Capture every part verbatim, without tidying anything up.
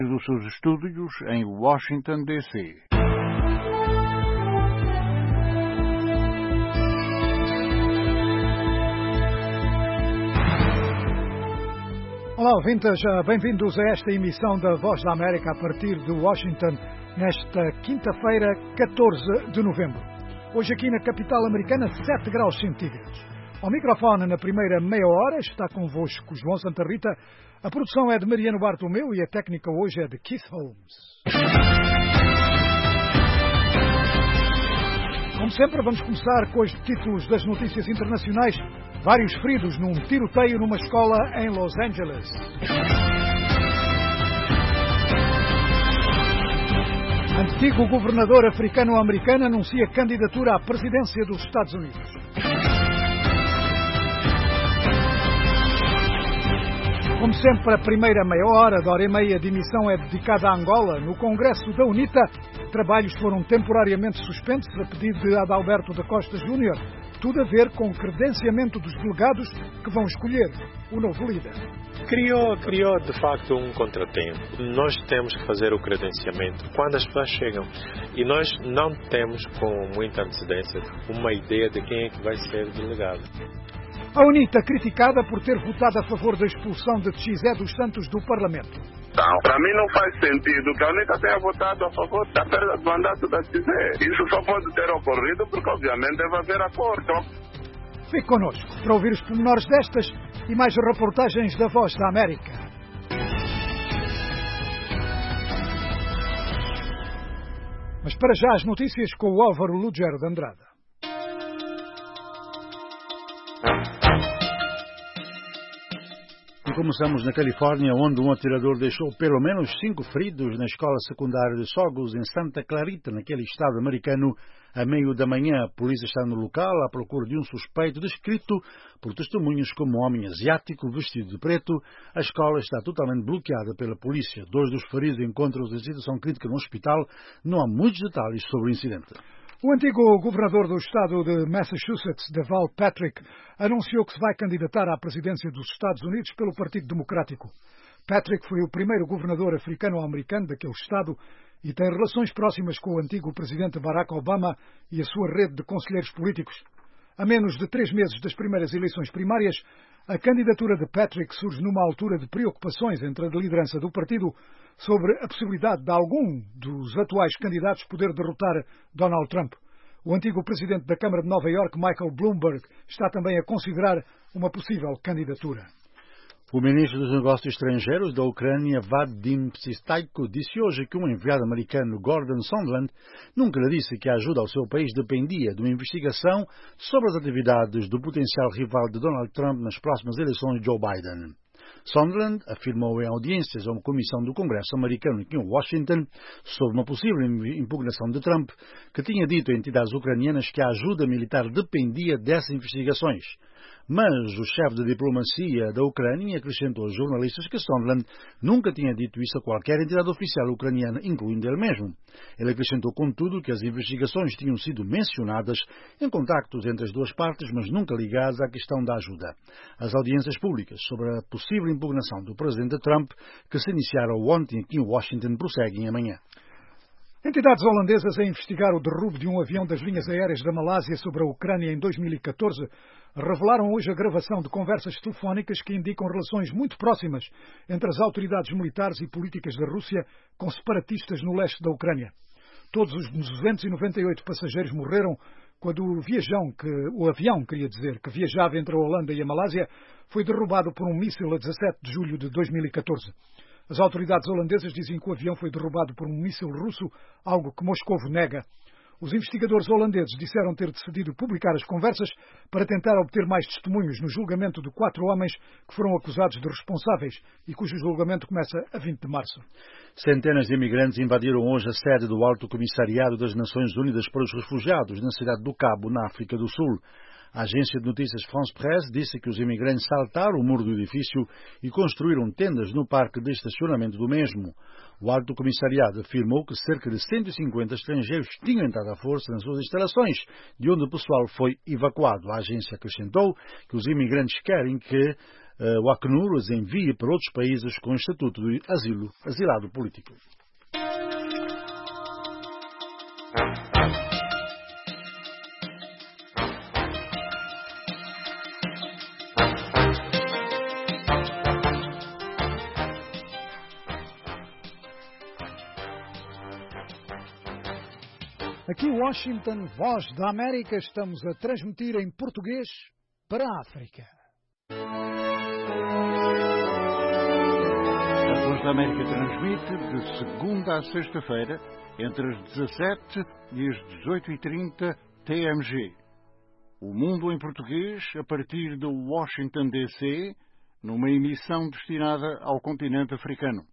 dos seus estúdios em Washington, D C Olá, ouvintes, bem-vindos a esta emissão da Voz da América a partir de Washington, nesta quinta-feira, catorze de novembro. Hoje aqui na capital americana, sete graus centígrados. Ao microfone, na primeira meia hora, está convosco João Santa Rita. A produção é de Mariano Bartolomeu e a técnica hoje é de Keith Holmes. Como sempre, vamos começar com os títulos das notícias internacionais. Vários feridos num tiroteio numa escola em Los Angeles. Antigo governador africano-americano anuncia candidatura à presidência dos Estados Unidos. Como sempre, a primeira meia hora da hora e meia de emissão é dedicada à Angola. No Congresso da UNITA, trabalhos foram temporariamente suspensos a pedido de Adalberto da Costa Júnior. Tudo a ver com o credenciamento dos delegados que vão escolher o novo líder. Criou, criou de facto um contratempo. Nós temos que fazer o credenciamento quando as pessoas chegam. E nós não temos com muita antecedência uma ideia de quem é que vai ser delegado. A UNITA criticada por ter votado a favor da expulsão de Xé dos Santos do Parlamento. Não, para mim não faz sentido que a UNITA tenha votado a favor da perda do mandato da Xé. Isso só pode ter ocorrido porque obviamente deve haver acordo. Fique connosco para ouvir os pormenores destas e mais reportagens da Voz da América. Mas para já as notícias com o Álvaro Lugero de Andrada. E começamos na Califórnia, onde um atirador deixou pelo menos cinco feridos na escola secundária de Saugus, em Santa Clarita, naquele estado americano, a meio da manhã. A polícia está no local à procura de um suspeito descrito por testemunhas como um homem asiático vestido de preto. A escola está totalmente bloqueada pela polícia. Dois dos feridos encontram-se em situação crítica no hospital. Não há muitos detalhes sobre o incidente. O antigo governador do estado de Massachusetts, Deval Patrick, anunciou que se vai candidatar à presidência dos Estados Unidos pelo Partido Democrático. Patrick foi o primeiro governador africano-americano daquele estado e tem relações próximas com o antigo presidente Barack Obama e a sua rede de conselheiros políticos. A menos de três meses das primeiras eleições primárias, a candidatura de Patrick surge numa altura de preocupações entre a liderança do partido sobre a possibilidade de algum dos atuais candidatos poder derrotar Donald Trump. O antigo presidente da Câmara de Nova Iorque, Michael Bloomberg, está também a considerar uma possível candidatura. O ministro dos Negócios Estrangeiros da Ucrânia, Vadim Pshistayko, disse hoje que um enviado americano, Gordon Sondland, nunca lhe disse que a ajuda ao seu país dependia de uma investigação sobre as atividades do potencial rival de Donald Trump nas próximas eleições de Joe Biden. Sondland afirmou em audiências a uma comissão do Congresso americano aqui em Washington sobre uma possível impugnação de Trump, que tinha dito a entidades ucranianas que a ajuda militar dependia dessas investigações. Mas o chefe de diplomacia da Ucrânia acrescentou aos jornalistas que Sondland nunca tinha dito isso a qualquer entidade oficial ucraniana, incluindo ele mesmo. Ele acrescentou, contudo, que as investigações tinham sido mencionadas em contactos entre as duas partes, mas nunca ligadas à questão da ajuda. As audiências públicas sobre a possível impugnação do presidente Trump, que se iniciaram ontem aqui em Washington, prosseguem amanhã. Entidades holandesas a investigar o derrubo de um avião das linhas aéreas da Malásia sobre a Ucrânia em dois mil e catorze revelaram hoje a gravação de conversas telefónicas que indicam relações muito próximas entre as autoridades militares e políticas da Rússia com separatistas no leste da Ucrânia. Todos os duzentos e noventa e oito passageiros morreram quando o viajão, que, o avião, queria dizer, que viajava entre a Holanda e a Malásia, foi derrubado por um míssil a dezassete de julho de dois mil e catorze. As autoridades holandesas dizem que o avião foi derrubado por um míssil russo, algo que Moscovo nega. Os investigadores holandeses disseram ter decidido publicar as conversas para tentar obter mais testemunhos no julgamento de quatro homens que foram acusados de responsáveis e cujo julgamento começa a vinte de março. Centenas de imigrantes invadiram hoje a sede do Alto Comissariado das Nações Unidas para os Refugiados na cidade do Cabo, na África do Sul. A agência de notícias France Presse disse que os imigrantes saltaram o muro do edifício e construíram tendas no parque de estacionamento do mesmo. O Alto Comissariado afirmou que cerca de cento e cinquenta estrangeiros tinham entrado à força nas suas instalações, de onde o pessoal foi evacuado. A agência acrescentou que os imigrantes querem que o Acnur os envie para outros países com estatuto de asilo, asilado político. Aqui Washington, Voz da América, estamos a transmitir em português para a África. A Voz da América transmite de segunda a sexta-feira, entre as dezassete e as dezoito e trinta T M G. O Mundo em Português, a partir de Washington, D C, numa emissão destinada ao continente africano.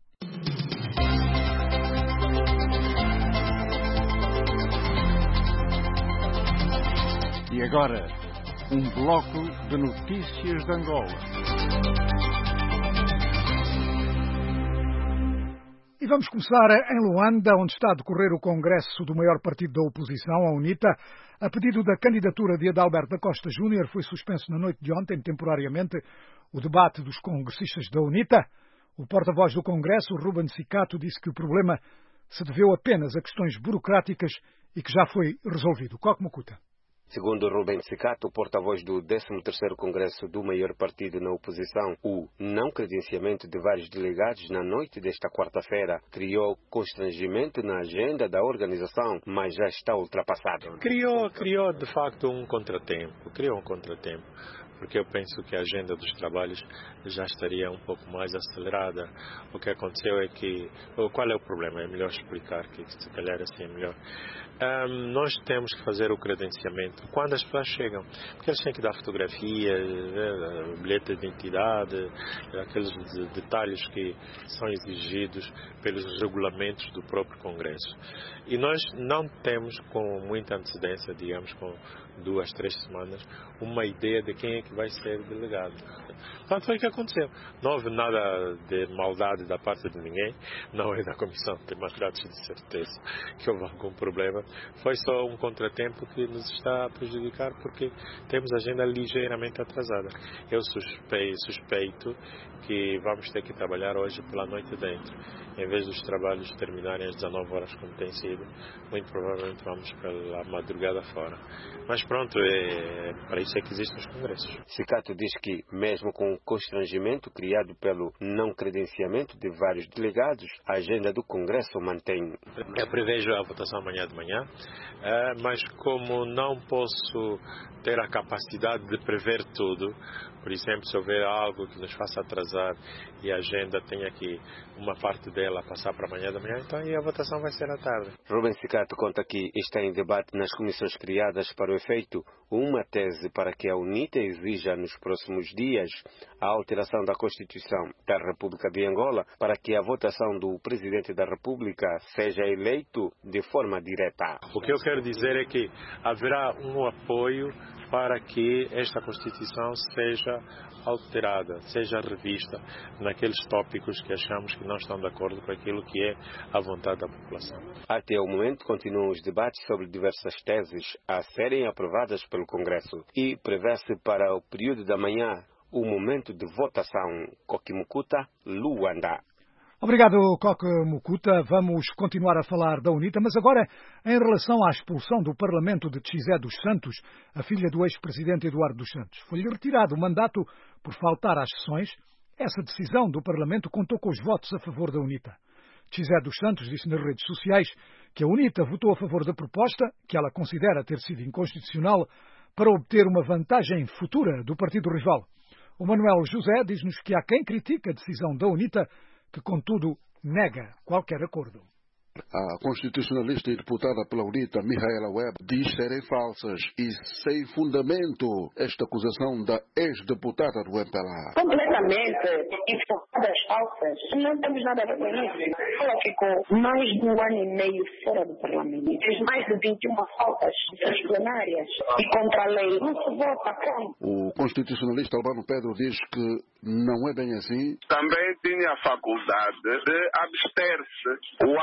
E agora, um bloco de notícias de Angola. E vamos começar em Luanda, onde está a decorrer o congresso do maior partido da oposição, a UNITA. A pedido da candidatura de Adalberto da Costa Júnior, foi suspenso na noite de ontem, temporariamente, o debate dos congressistas da UNITA. O porta-voz do Congresso, Ruben Cicato, disse que o problema se deveu apenas a questões burocráticas e que já foi resolvido. Coque Mukuta. Segundo Ruben Cicato, porta-voz do décimo terceiro Congresso do maior partido na oposição, o não credenciamento de vários delegados na noite desta quarta-feira criou constrangimento na agenda da organização, mas já está ultrapassado. Criou, criou de facto um contratempo, criou um contratempo. Porque eu penso que a agenda dos trabalhos já estaria um pouco mais acelerada. O que aconteceu é que... Qual é o problema? É melhor explicar, que se calhar assim é melhor. Um, nós temos que fazer o credenciamento quando as pessoas chegam. Porque eles têm que dar fotografia, né, bilhete de identidade, aqueles detalhes que são exigidos pelos regulamentos do próprio Congresso. E nós não temos com muita antecedência, digamos, com duas, três semanas, uma ideia de quem é que vai ser delegado. Portanto, foi o que aconteceu. Não houve nada de maldade da parte de ninguém, não é da Comissão de Mandatos de certeza que houve algum problema. Foi só um contratempo que nos está a prejudicar porque temos a agenda ligeiramente atrasada. Eu suspeito, suspeito que vamos ter que trabalhar hoje pela noite dentro. Em vez dos trabalhos terminarem às dezenove horas, como tem sido, muito provavelmente vamos pela madrugada fora. Mas pronto, é, para isso é que existem os congressos. Cicato diz que, mesmo com o constrangimento criado pelo não credenciamento de vários delegados, a agenda do Congresso mantém. Eu prevejo a votação amanhã de manhã, mas como não posso ter a capacidade de prever tudo, por exemplo, se houver algo que nos faça atrasar e a agenda tenha que uma parte dela passar para amanhã da manhã, então aí a votação vai ser à tarde. Ruben Cicato conta que está em debate nas comissões criadas para o efeito uma tese para que a UNITA exija nos próximos dias a alteração da Constituição da República de Angola para que a votação do Presidente da República seja eleito de forma direta. O que eu quero dizer é que haverá um apoio para que esta Constituição seja alterada, seja revista naqueles tópicos que achamos que não estão de acordo com aquilo que é a vontade da população. Até o momento continuam os debates sobre diversas teses a serem aprovadas pelo Congresso e prevê-se para o período da manhã o momento de votação. Coque Mukuta, Luanda. Obrigado, Coque Mukuta. Vamos continuar a falar da UNITA, mas agora em relação à expulsão do Parlamento de Tchizé dos Santos, a filha do ex-presidente Eduardo dos Santos. Foi-lhe retirado o mandato por faltar às sessões. Essa decisão do Parlamento contou com os votos a favor da UNITA. Tchizé dos Santos disse nas redes sociais que a UNITA votou a favor da proposta, que ela considera ter sido inconstitucional, para obter uma vantagem futura do partido rival. O Manuel José diz-nos que há quem critica a decisão da UNITA, que, contudo, nega qualquer acordo. A constitucionalista e deputada pela UNITA, Mihaela Webb, diz serem falsas e sem fundamento esta acusação da ex-deputada do M P L A. Completamente informadas falsas. Não temos nada a ver com isso. Ela ficou mais de um ano e meio fora do Parlamento. Fez mais de vinte e uma faltas plenárias e contra a lei. Não se vota como? O constitucionalista Albano Pedro diz que não é bem assim. Também tinha a faculdade de abster-se. O abster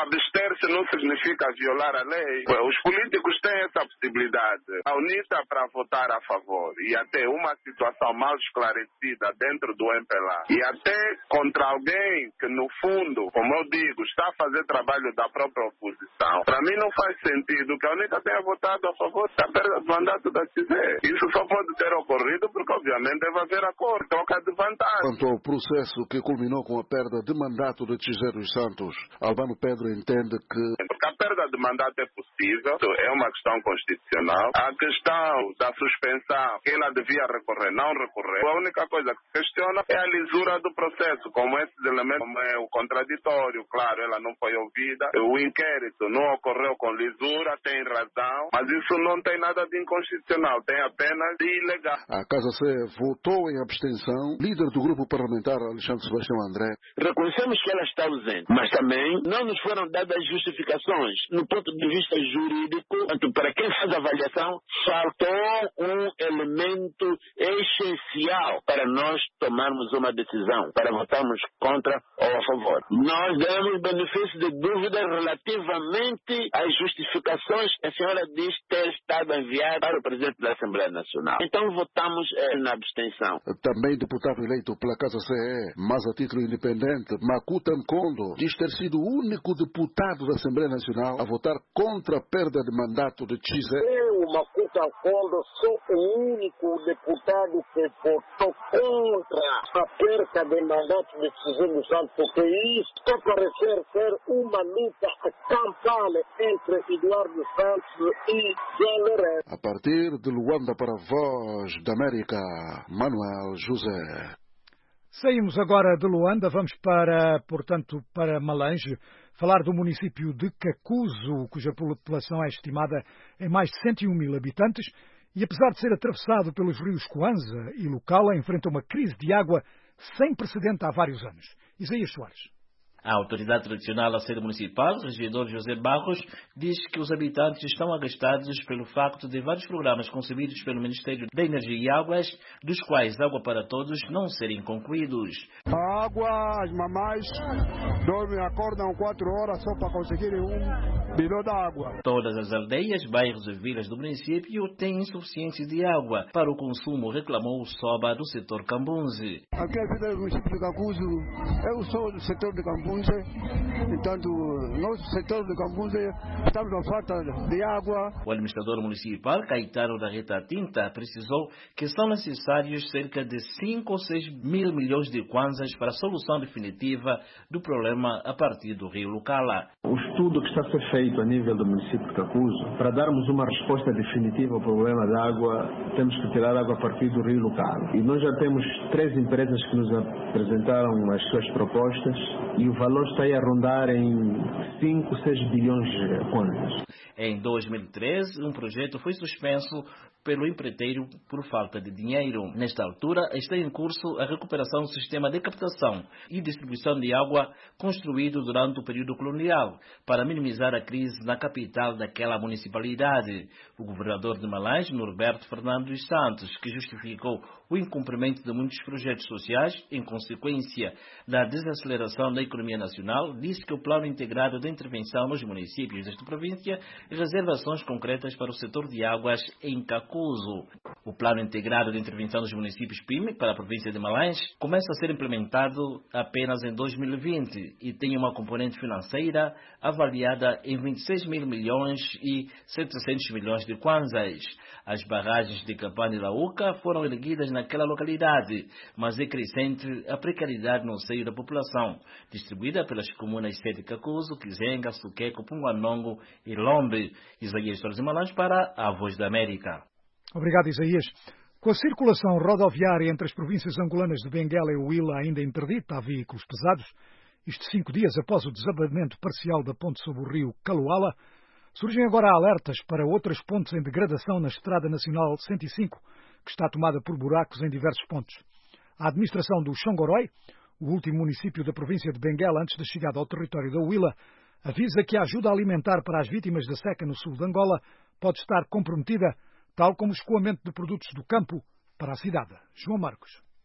Abster-se não significa violar a lei. Os políticos têm essa possibilidade. A UNITA para votar a favor e até uma situação mal esclarecida dentro do M P L A e até contra alguém que, no fundo, como eu digo, está a fazer trabalho da própria oposição. Para mim não faz sentido que a UNITA tenha votado a favor da perda do mandato da C I S E. Isso só pode ter ocorrido porque, obviamente, deve haver acordo, troca de vantagem. Quanto ao processo que culminou com a perda de mandato de José dos Santos, Albano Pedro entende que... Porque a perda de mandato é possível, é uma questão constitucional. A questão da suspensão, que ela devia recorrer, não recorrer. A única coisa que se questiona é a lisura do processo, como esses elementos, como é o contraditório, claro, ela não foi ouvida, o inquérito não ocorreu com lisura, tem razão, mas isso não tem nada de inconstitucional, tem apenas de ilegal. A Casa C votou em abstenção. Líder do grupo parlamentar, Alexandre Sebastião André. Reconhecemos que ela está ausente, mas também não nos foram dadas justificações. No ponto de vista jurídico, para quem faz a avaliação, faltou um elemento essencial para nós tomarmos uma decisão, para votarmos contra ou a favor. Nós demos benefício de dúvida relativamente às justificações que a senhora diz ter estado enviada para o Presidente da Assembleia Nacional. Então votamos eh, na abstenção. Também deputado eleito pela Casa C E, mas a título independente, Makuta Nkondo, diz ter sido o único deputado da Assembleia Nacional a votar contra a perda de mandato de Chize. Eu, Makuta Nkondo, sou o único deputado que votou contra a perda de mandato de Chize dos Santos, porque isso está parecer ser uma luta campal entre Eduardo Santos e Jean Lourenço. A partir de Luanda para a Voz da América, Manuel José. Saímos agora de Luanda, vamos para, portanto, para Malange, falar do município de Cacuzo, cuja população é estimada em mais de cento e um mil habitantes, e apesar de ser atravessado pelos rios Coanza e Lucala, enfrenta uma crise de água sem precedente há vários anos. Isaías Soares. A autoridade tradicional da sede municipal, o regedor José Barros, diz que os habitantes estão agastados pelo facto de vários programas concebidos pelo Ministério da Energia e Águas, dos quais Água para Todos, não serem concluídos. A água, as mamães dormem, acordam quatro horas só para conseguirem um bilhão de água. Todas as aldeias, bairros e vilas do município têm insuficiência de água para o consumo, reclamou o Soba do setor Cambunze. Aqui é do município de Cacuzo, eu sou do setor de Cambunze. Entanto, nosso setor de Cambunze estamos na falta de água. O administrador municipal, Caetano da Reta Tinta, precisou que são necessários cerca de cinco ou seis mil milhões de kwanzas para a solução definitiva do problema a partir do rio Lucala. O estudo que está a ser feito a nível do município de Cacuzo, para darmos uma resposta definitiva ao problema da água, temos que tirar água a partir do rio Lucala. E nós já temos três empresas que nos apresentaram as suas propostas e o o valor está aí a rondar em cinco, seis bilhões de kwanzas. Em dois mil e treze, um projeto foi suspenso pelo empreiteiro por falta de dinheiro. Nesta altura, está em curso a recuperação do sistema de captação e distribuição de água construído durante o período colonial, para minimizar a crise na capital daquela municipalidade. O governador de Malange, Norberto Fernando dos Santos, que justificou o incumprimento de muitos projetos sociais em consequência da desaceleração da economia nacional, disse que o Plano Integrado de Intervenção nos municípios desta província reserva ações concretas para o setor de águas em Cacuzo. O Plano Integrado de Intervenção dos Municípios P I M para a província de Malange começa a ser implementado apenas em dois mil e vinte e tem uma componente financeira avaliada em vinte e seis mil milhões e setecentos milhões de kwanzas. As barragens de Capane e Lauca foram erguidas naquela localidade, mas é crescente a precariedade no seio da população, distribuída pelas comunas de Cacuzo, Kizenga, Suqueco, Punguanongo e Lombe. Isaías Soares de Malange para a Voz da América. Obrigado, Isaías. Com a circulação rodoviária entre as províncias angolanas de Benguela e Huila ainda interdita a veículos pesados, isto cinco dias após o desabamento parcial da ponte sobre o rio Caluala, surgem agora alertas para outras pontes em degradação na Estrada Nacional cento e cinco, que está tomada por buracos em diversos pontos. A administração do Xongorói, o último município da província de Benguela antes da chegada ao território da Huila, avisa que a ajuda alimentar para as vítimas da seca no sul de Angola pode estar comprometida, tal como o escoamento de produtos do campo para a cidade. João Marcos.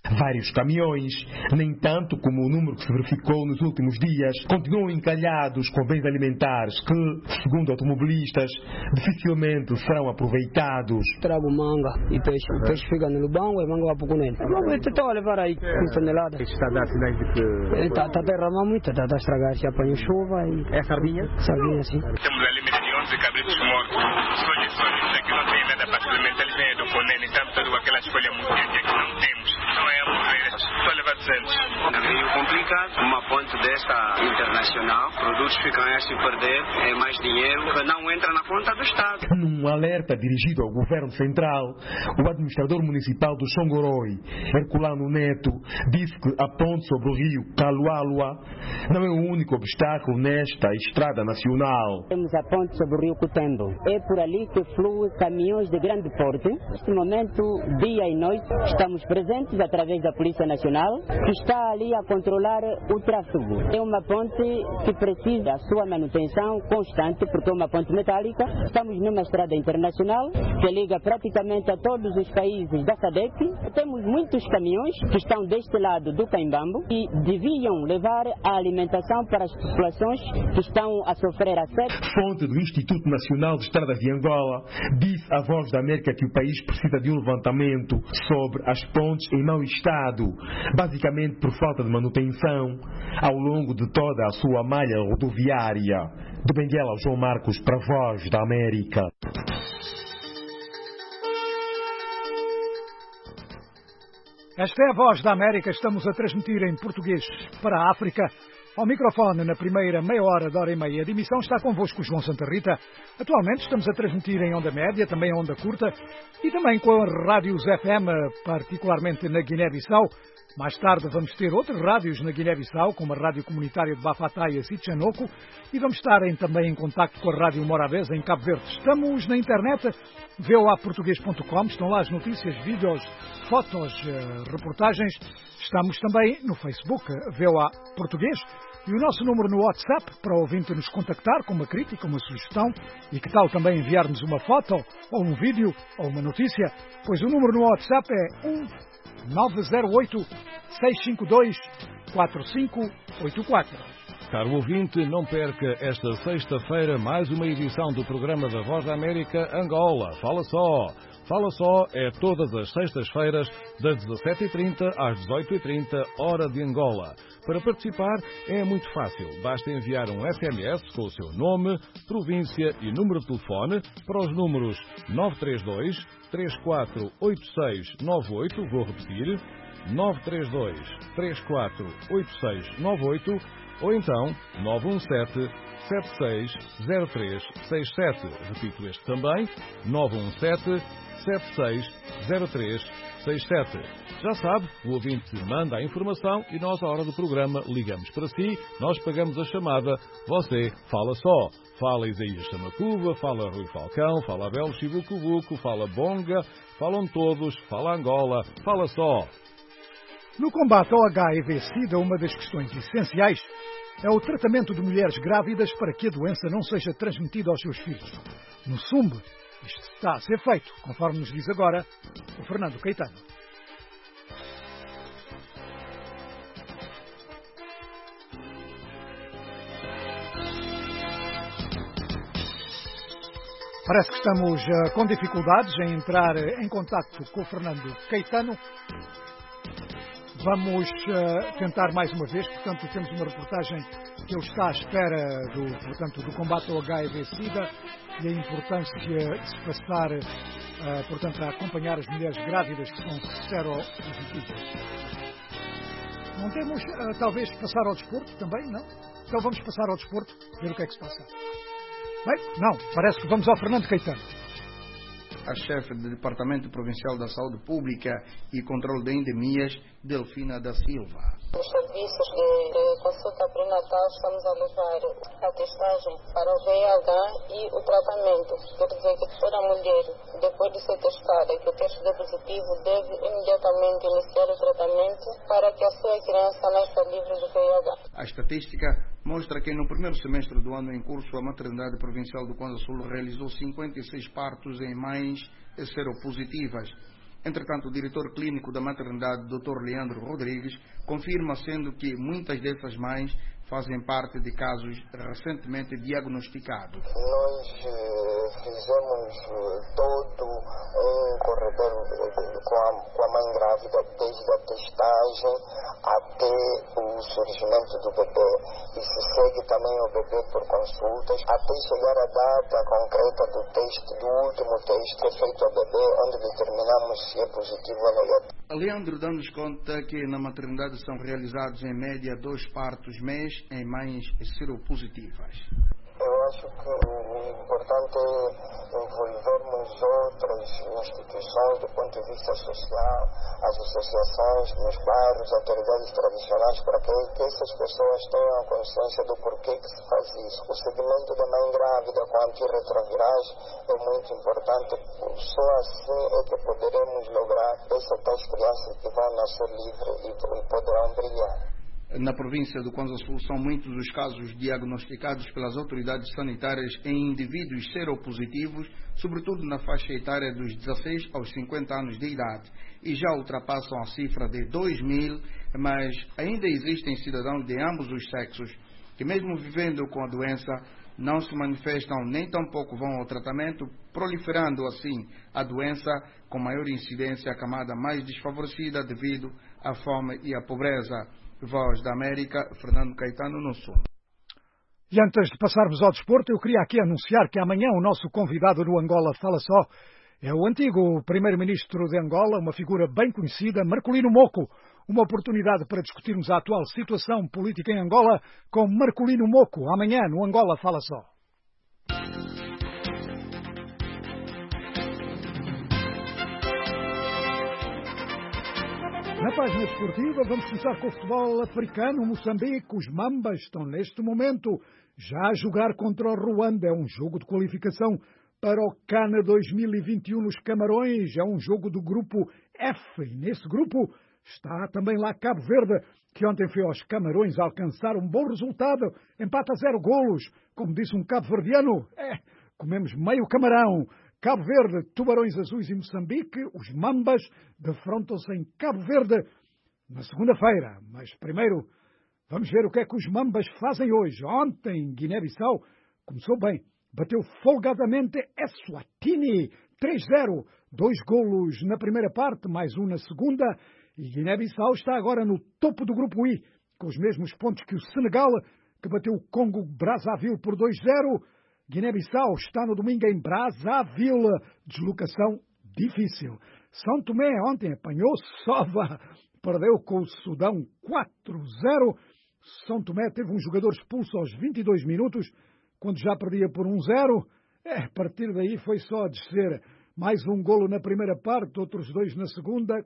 Vários caminhões, nem tanto como o número que se verificou nos últimos dias, continuam encalhados com bens alimentares que, segundo automobilistas, dificilmente serão aproveitados. Trago manga e peixe. O peixe fica no lubão e manga vai pouco nele. Vamos tentar levar aí com tonelada. Está a dar sinais de que... Está a derramar muito, está a estragar. Se apanha chuva e... É sardinha? Sardinha, sim. Temos alimento de onze cabritos mortos. Sonho, sonho. Daqui não tem nada para se alimentar. Eles vêm do Conene. Então, toda aquela escolha muito grande que não temos. Não é a morrer. Só levar duzentos. É meio complicado. Uma ponte desta internacional, produtos ficam a se perder, é mais dinheiro que não entra na conta do Estado. Num alerta dirigido ao Governo Central, o administrador municipal do Xongoroi, Herculano Neto, disse que a ponte sobre o rio Calualua não é o único obstáculo nesta estrada nacional. Temos a ponte sobre o rio Cutembo. É por ali que fluem caminhões de grande porte. Neste momento, dia e noite, estamos presentes através da Polícia Nacional, que está ali a controlar o tráfego. É uma ponte que precisa da sua manutenção constante, porque é uma ponte metálica. Estamos numa estrada internacional que liga praticamente a todos os países da SADC. Temos muitos caminhões que estão deste lado do Caimbambo e deviam levar a alimentação para as populações que estão a sofrer a sede. Fonte do Instituto Nacional de Estradas de Angola disse à Voz da América que o país precisa de um levantamento sobre as pontes em mau estado, basicamente por falta de manutenção, ao longo de toda a sua malha rodoviária. De Benguela, João Marcos, para a Voz da América. Esta é a Voz da América. Estamos a transmitir em português para a África. Ao microfone, na primeira meia hora, de hora e meia de emissão, está convosco João Santa Rita. Atualmente estamos a transmitir em onda média, também em onda curta e também com rádios F M, particularmente na Guiné-Bissau. Mais tarde vamos ter outras rádios na Guiné-Bissau, como a Rádio Comunitária de Bafataias e Tchanoco, e vamos estar em, também em contacto com a Rádio Morabeza em Cabo Verde. Estamos na internet, v o a português ponto com, estão lá as notícias, vídeos, fotos, reportagens. Estamos também no Facebook, V O A Português, e o nosso número no WhatsApp, para o ouvinte nos contactar com uma crítica, uma sugestão, e que tal também enviar-nos uma foto, ou um vídeo, ou uma notícia, pois o número no WhatsApp é um nove zero oito, seis cinco dois, quatro cinco oito quatro. Caro ouvinte, não perca esta sexta-feira mais uma edição do programa da Voz da América Angola. Fala só! Fala só é todas as sextas-feiras, das dezassete e trinta às dezoito e trinta, hora de Angola. Para participar é muito fácil. Basta enviar um S M S com o seu nome, província e número de telefone para os números nove três dois, três quatro oito seis nove oito, vou repetir, nove três dois, três quatro oito seis nove oito, ou então nove um sete, sete seis zero três seis sete. Repito este também, nove um sete, sete seis zero três seis sete. Já sabe, o ouvinte manda a informação e nós, à hora do programa, ligamos para si, nós pagamos a chamada, você fala só. Fala Isaías Chamacuba, fala Rui Falcão, fala Abel Chibucubuco, fala Bonga, falam todos, fala Angola, fala só. No combate ao H I V-Sida, uma das questões essenciais é o tratamento de mulheres grávidas para que a doença não seja transmitida aos seus filhos. No S U M B, isto está a ser feito, conforme nos diz agora o Fernando Caetano. Parece que estamos uh, com dificuldades em entrar em contacto com o Fernando Caetano. Vamos uh, tentar mais uma vez, portanto temos uma reportagem que ele está à espera do, portanto, do combate ao H I V-Sida e a importância de se passar, uh, portanto, a acompanhar as mulheres grávidas que são seropositivas. Não temos, uh, talvez, passar ao desporto também, não? Então vamos passar ao desporto, ver o que é que se passa. Bem, não, parece que vamos ao Fernando Caetano. A chefe do Departamento Provincial da Saúde Pública e Controle de Endemias, Delfina da Silva. Nos serviços de, de consulta pré-natal estamos a levar a testagem para o V I H e o tratamento. Quer dizer que toda mulher, depois de ser testada e que o teste dê positivo, deve imediatamente iniciar o tratamento para que a sua criança nasça livre do V I H. A estatística mostra que no primeiro semestre do ano em curso, a Maternidade Provincial do Kwanza Sul realizou cinquenta e seis partos em mães seropositivas. Entretanto, o diretor clínico da maternidade, doutor Leandro Rodrigues, confirma sendo que muitas dessas mães fazem parte de casos recentemente diagnosticados. Nós eh, fizemos eh, todo um corredor com a, com a mãe grávida, desde a testagem até o surgimento do bebê. E se segue também o bebê por consultas, até chegar a data concreta do teste, do último teste que é feito ao bebê, onde determinamos se é positivo ou negativo. Leandro dá-nos conta que na maternidade são realizados em média dois partos mês em mães seropositivas. Eu acho que o importante é envolvermos outras instituições do ponto de vista social, as associações nos bairros, autoridades tradicionais, para que, que essas pessoas tenham consciência do porquê que se faz isso. O segmento da mãe grávida com antirretrovirais é muito importante, só assim é que poderemos lograr essas tais crianças que vão nascer livres e, e poderão brilhar. Na província do Kwanza Sul são muitos os casos diagnosticados pelas autoridades sanitárias em indivíduos seropositivos, sobretudo na faixa etária dos dezasseis aos cinquenta anos de idade, e já ultrapassam a cifra de dois mil, mas ainda existem cidadãos de ambos os sexos que, mesmo vivendo com a doença, não se manifestam nem tampouco vão ao tratamento, proliferando assim a doença com maior incidência à camada mais desfavorecida devido à fome e à pobreza. Voz da América, Fernando Caetano, no Sul. E antes de passarmos ao desporto, eu queria aqui anunciar que amanhã o nosso convidado do Angola Fala Só é o antigo primeiro-ministro de Angola, uma figura bem conhecida, Marcolino Moco. Uma oportunidade para discutirmos a atual situação política em Angola com Marcolino Moco, amanhã no Angola Fala Só. Na página desportiva, vamos começar com o futebol africano. Moçambique, os Mambas estão neste momento já a jogar contra o Ruanda. É um jogo de qualificação para o CAN dois mil e vinte e um nos Camarões. É um jogo do grupo F. E nesse grupo está também lá Cabo Verde, que ontem foi aos Camarões alcançar um bom resultado. Empata a zero golos. Como disse um cabo-verdiano, é, comemos meio camarão. Cabo Verde, Tubarões Azuis e Moçambique, os Mambas defrontam-se em Cabo Verde na segunda-feira. Mas primeiro, vamos ver o que é que os Mambas fazem hoje. Ontem, Guiné-Bissau começou bem. Bateu folgadamente Eswatini, três zero. Dois golos na primeira parte, mais um na segunda. E Guiné-Bissau está agora no topo do grupo I, com os mesmos pontos que o Senegal, que bateu o Congo-Brazzaville por dois zero. Guiné-Bissau está no domingo em Brazzaville. Deslocação difícil. São Tomé ontem apanhou Sova. Perdeu com o Sudão quatro zero. São Tomé teve um jogador expulso aos vinte e dois minutos, quando já perdia por um zero. É, a partir daí foi só a descer. Mais um golo na primeira parte, outros dois na segunda.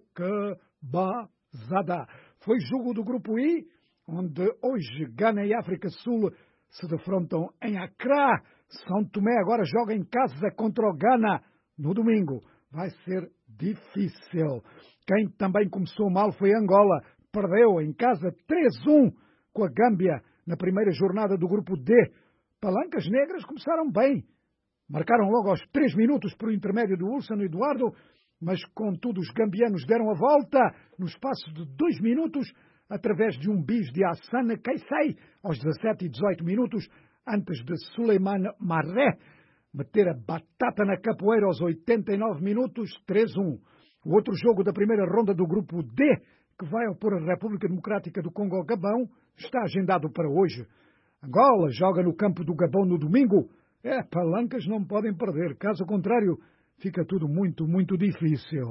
Cabazada. Foi jogo do grupo I, onde hoje Gana e África Sul se defrontam em Accra. São Tomé agora joga em casa contra o Gana no domingo. Vai ser difícil. Quem também começou mal foi Angola. Perdeu em casa três um com a Gâmbia na primeira jornada do grupo D. Palancas Negras começaram bem. Marcaram logo aos três minutos por intermédio do Wilson e Eduardo, mas contudo os gambianos deram a volta no espaço de dois minutos através de um bis de Hassane Kaisei aos dezassete e dezoito minutos, antes de Suleiman Marré meter a batata na capoeira aos oitenta e nove minutos, três um. O outro jogo da primeira ronda do grupo D, que vai opor a República Democrática do Congo ao Gabão, está agendado para hoje. Angola joga no campo do Gabão no domingo. É, palancas não podem perder, caso contrário, fica tudo muito, muito difícil.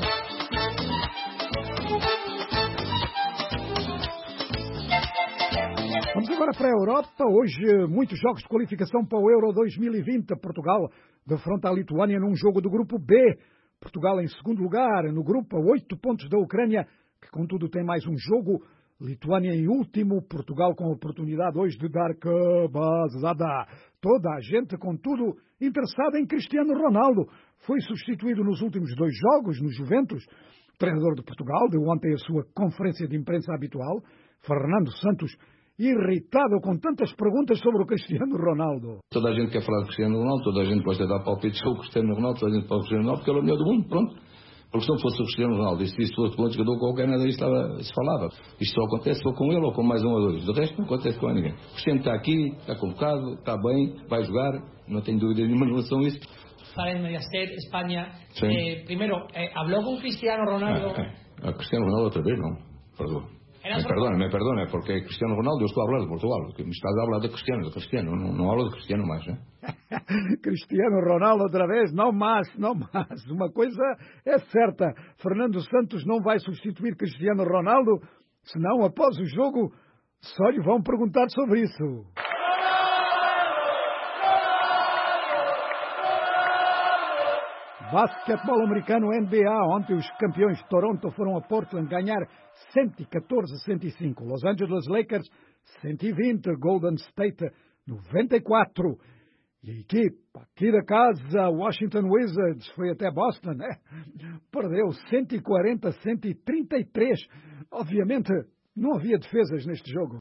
Vamos agora para a Europa. Hoje, muitos jogos de qualificação para o Euro dois mil e vinte. Portugal defronta a Lituânia num jogo do grupo B. Portugal em segundo lugar no grupo, a oito pontos da Ucrânia, que contudo tem mais um jogo. Lituânia em último. Portugal com a oportunidade hoje de dar cabazada. Toda a gente, contudo, interessada em Cristiano Ronaldo. Foi substituído nos últimos dois jogos no Juventus. O treinador de Portugal deu ontem a sua conferência de imprensa habitual. Fernando Santos, irritado com tantas perguntas sobre o Cristiano Ronaldo. Toda a gente quer falar de Cristiano Ronaldo, toda a gente gosta de dar palpites sobre o Cristiano Ronaldo, toda a gente fala de Cristiano Ronaldo, porque ele é o melhor do mundo, pronto. O Se não fosse o Cristiano Ronaldo, e se isso fosse com outro jogador qualquer, nada disto estava, se falava. Isto só acontece ou com ele ou com mais um ou dois. De resto, não acontece com ninguém. O Cristiano está aqui, está convocado, está bem, vai jogar, não tenho dúvida nenhuma em relação a isso. Para el Mediaset, España, eh, primero, eh, ¿habló con Cristiano Ronaldo? Ah, ah, Cristiano Ronaldo otra vez, no, perdón. Me perdona, me perdona, porque Cristiano Ronaldo, eu estou a falar de Portugal, que me estás a falar de Cristiano, de Cristiano, não, não hablo de Cristiano mais, né? Cristiano Ronaldo outra vez, não mais, não mais. Uma coisa é certa, Fernando Santos não vai substituir Cristiano Ronaldo, senão após o jogo só lhe vão perguntar sobre isso. Basquetebol americano N B A. Ontem os campeões de Toronto foram a Portland ganhar cento e catorze a cento e cinco. Los Angeles Lakers cento e vinte. Golden State noventa e quatro. E a equipe aqui da casa, Washington Wizards, foi até Boston, né? Perdeu cento e quarenta a cento e trinta e três. Obviamente não havia defesas neste jogo.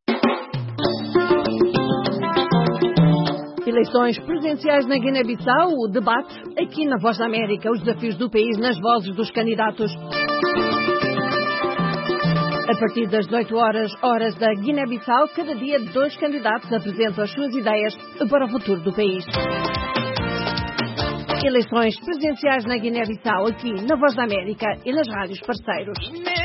Eleições presidenciais na Guiné-Bissau, o debate aqui na Voz da América, os desafios do país nas vozes dos candidatos. A partir das dezoito horas, horas da Guiné-Bissau, cada dia dois candidatos apresentam as suas ideias para o futuro do país. Eleições presidenciais na Guiné-Bissau, aqui na Voz da América e nas rádios parceiros.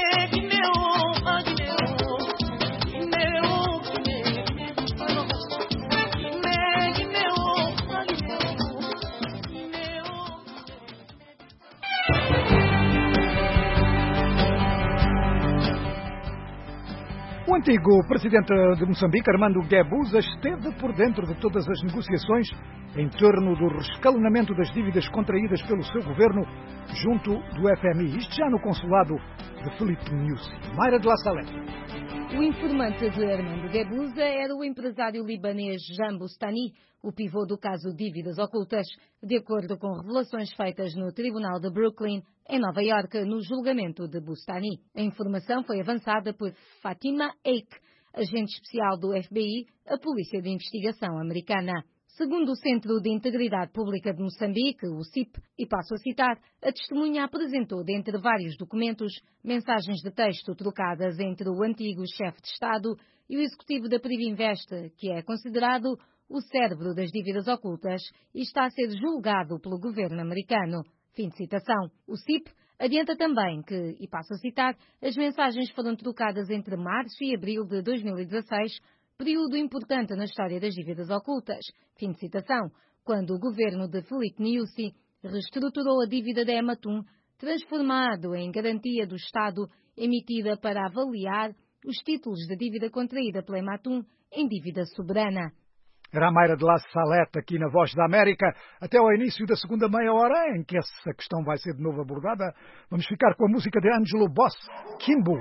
O antigo presidente de Moçambique, Armando Guebuza, esteve por dentro de todas as negociações em torno do rescalonamento das dívidas contraídas pelo seu governo junto do F M I. Isto já no consulado de Filipe Nyusi. Mayra de La Salete. O informante de Armando Guebuza era o empresário libanês Jean Boustany, o pivô do caso Dívidas Ocultas, de acordo com revelações feitas no Tribunal de Brooklyn, em Nova Iorque, no julgamento de Boustany. A informação foi avançada por Fatima Eik, agente especial do F B I, a Polícia de Investigação Americana. Segundo o Centro de Integridade Pública de Moçambique, o C I P, e passo a citar, a testemunha apresentou, dentre vários documentos, mensagens de texto trocadas entre o antigo chefe de Estado e o executivo da Privinvest, que é considerado o cérebro das dívidas ocultas e está a ser julgado pelo governo americano. Fim de citação. O C I P adianta também que, e passo a citar, as mensagens foram trocadas entre março e abril de dois mil e dezasseis, período importante na história das dívidas ocultas. Fim de citação. Quando o governo de Filipe Nyusi reestruturou a dívida da Ematum, transformado em garantia do Estado, emitida para avaliar os títulos de dívida contraída pela Ematum em dívida soberana. Era a Mayra de La Salete aqui na Voz da América, até ao início da segunda meia hora, em que essa questão vai ser de novo abordada. Vamos ficar com a música de Angelo Boss, Kimbo.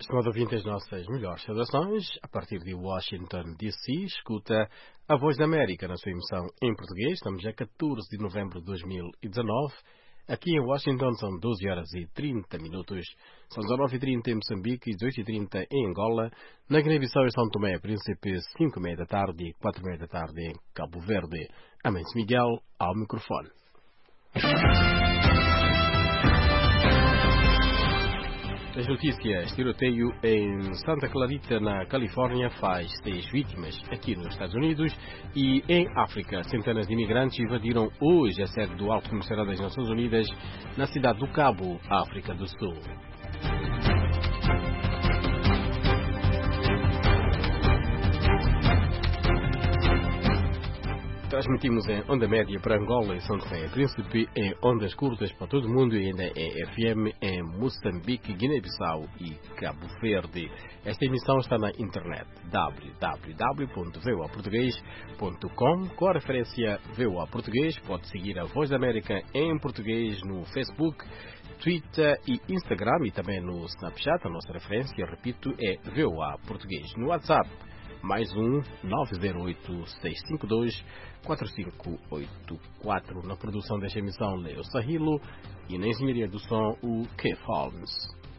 estimado ouvinte, as nossas melhores saudações. A partir de Washington, D C, escuta a Voz da América na sua emissão em português. Estamos a catorze de novembro de dois mil e dezanove. Aqui em Washington são doze horas e trinta minutos. São dezanove e trinta em Moçambique e dezoito e trinta em Angola. Na Guiné-Bissau e São Tomé e Príncipe, cinco e meia da tarde e quatro e meia da tarde em Cabo Verde. Amém-se Miguel, ao microfone. As notícias: tiroteio em Santa Clarita, na Califórnia, faz seis vítimas aqui nos Estados Unidos. E em África, centenas de imigrantes invadiram hoje a sede do Alto Comissariado das Nações Unidas na cidade do Cabo, África do Sul. Transmitimos em onda média para Angola e São Tomé e Príncipe, em ondas curtas para todo o mundo e ainda em F M em Moçambique, Guiné-Bissau e Cabo Verde. Esta emissão está na internet w w w ponto v o a português ponto com. Com a referência V O A Português, pode seguir a Voz da América em português no Facebook, Twitter e Instagram e também no Snapchat. A nossa referência, repito, é V O A Português. No WhatsApp, mais um nove zero oito, seis cinco dois, quatro cinco oito quatro. Na produção desta emissão, Leo Sahilo, e na engenharia do som, o Keith Holmes.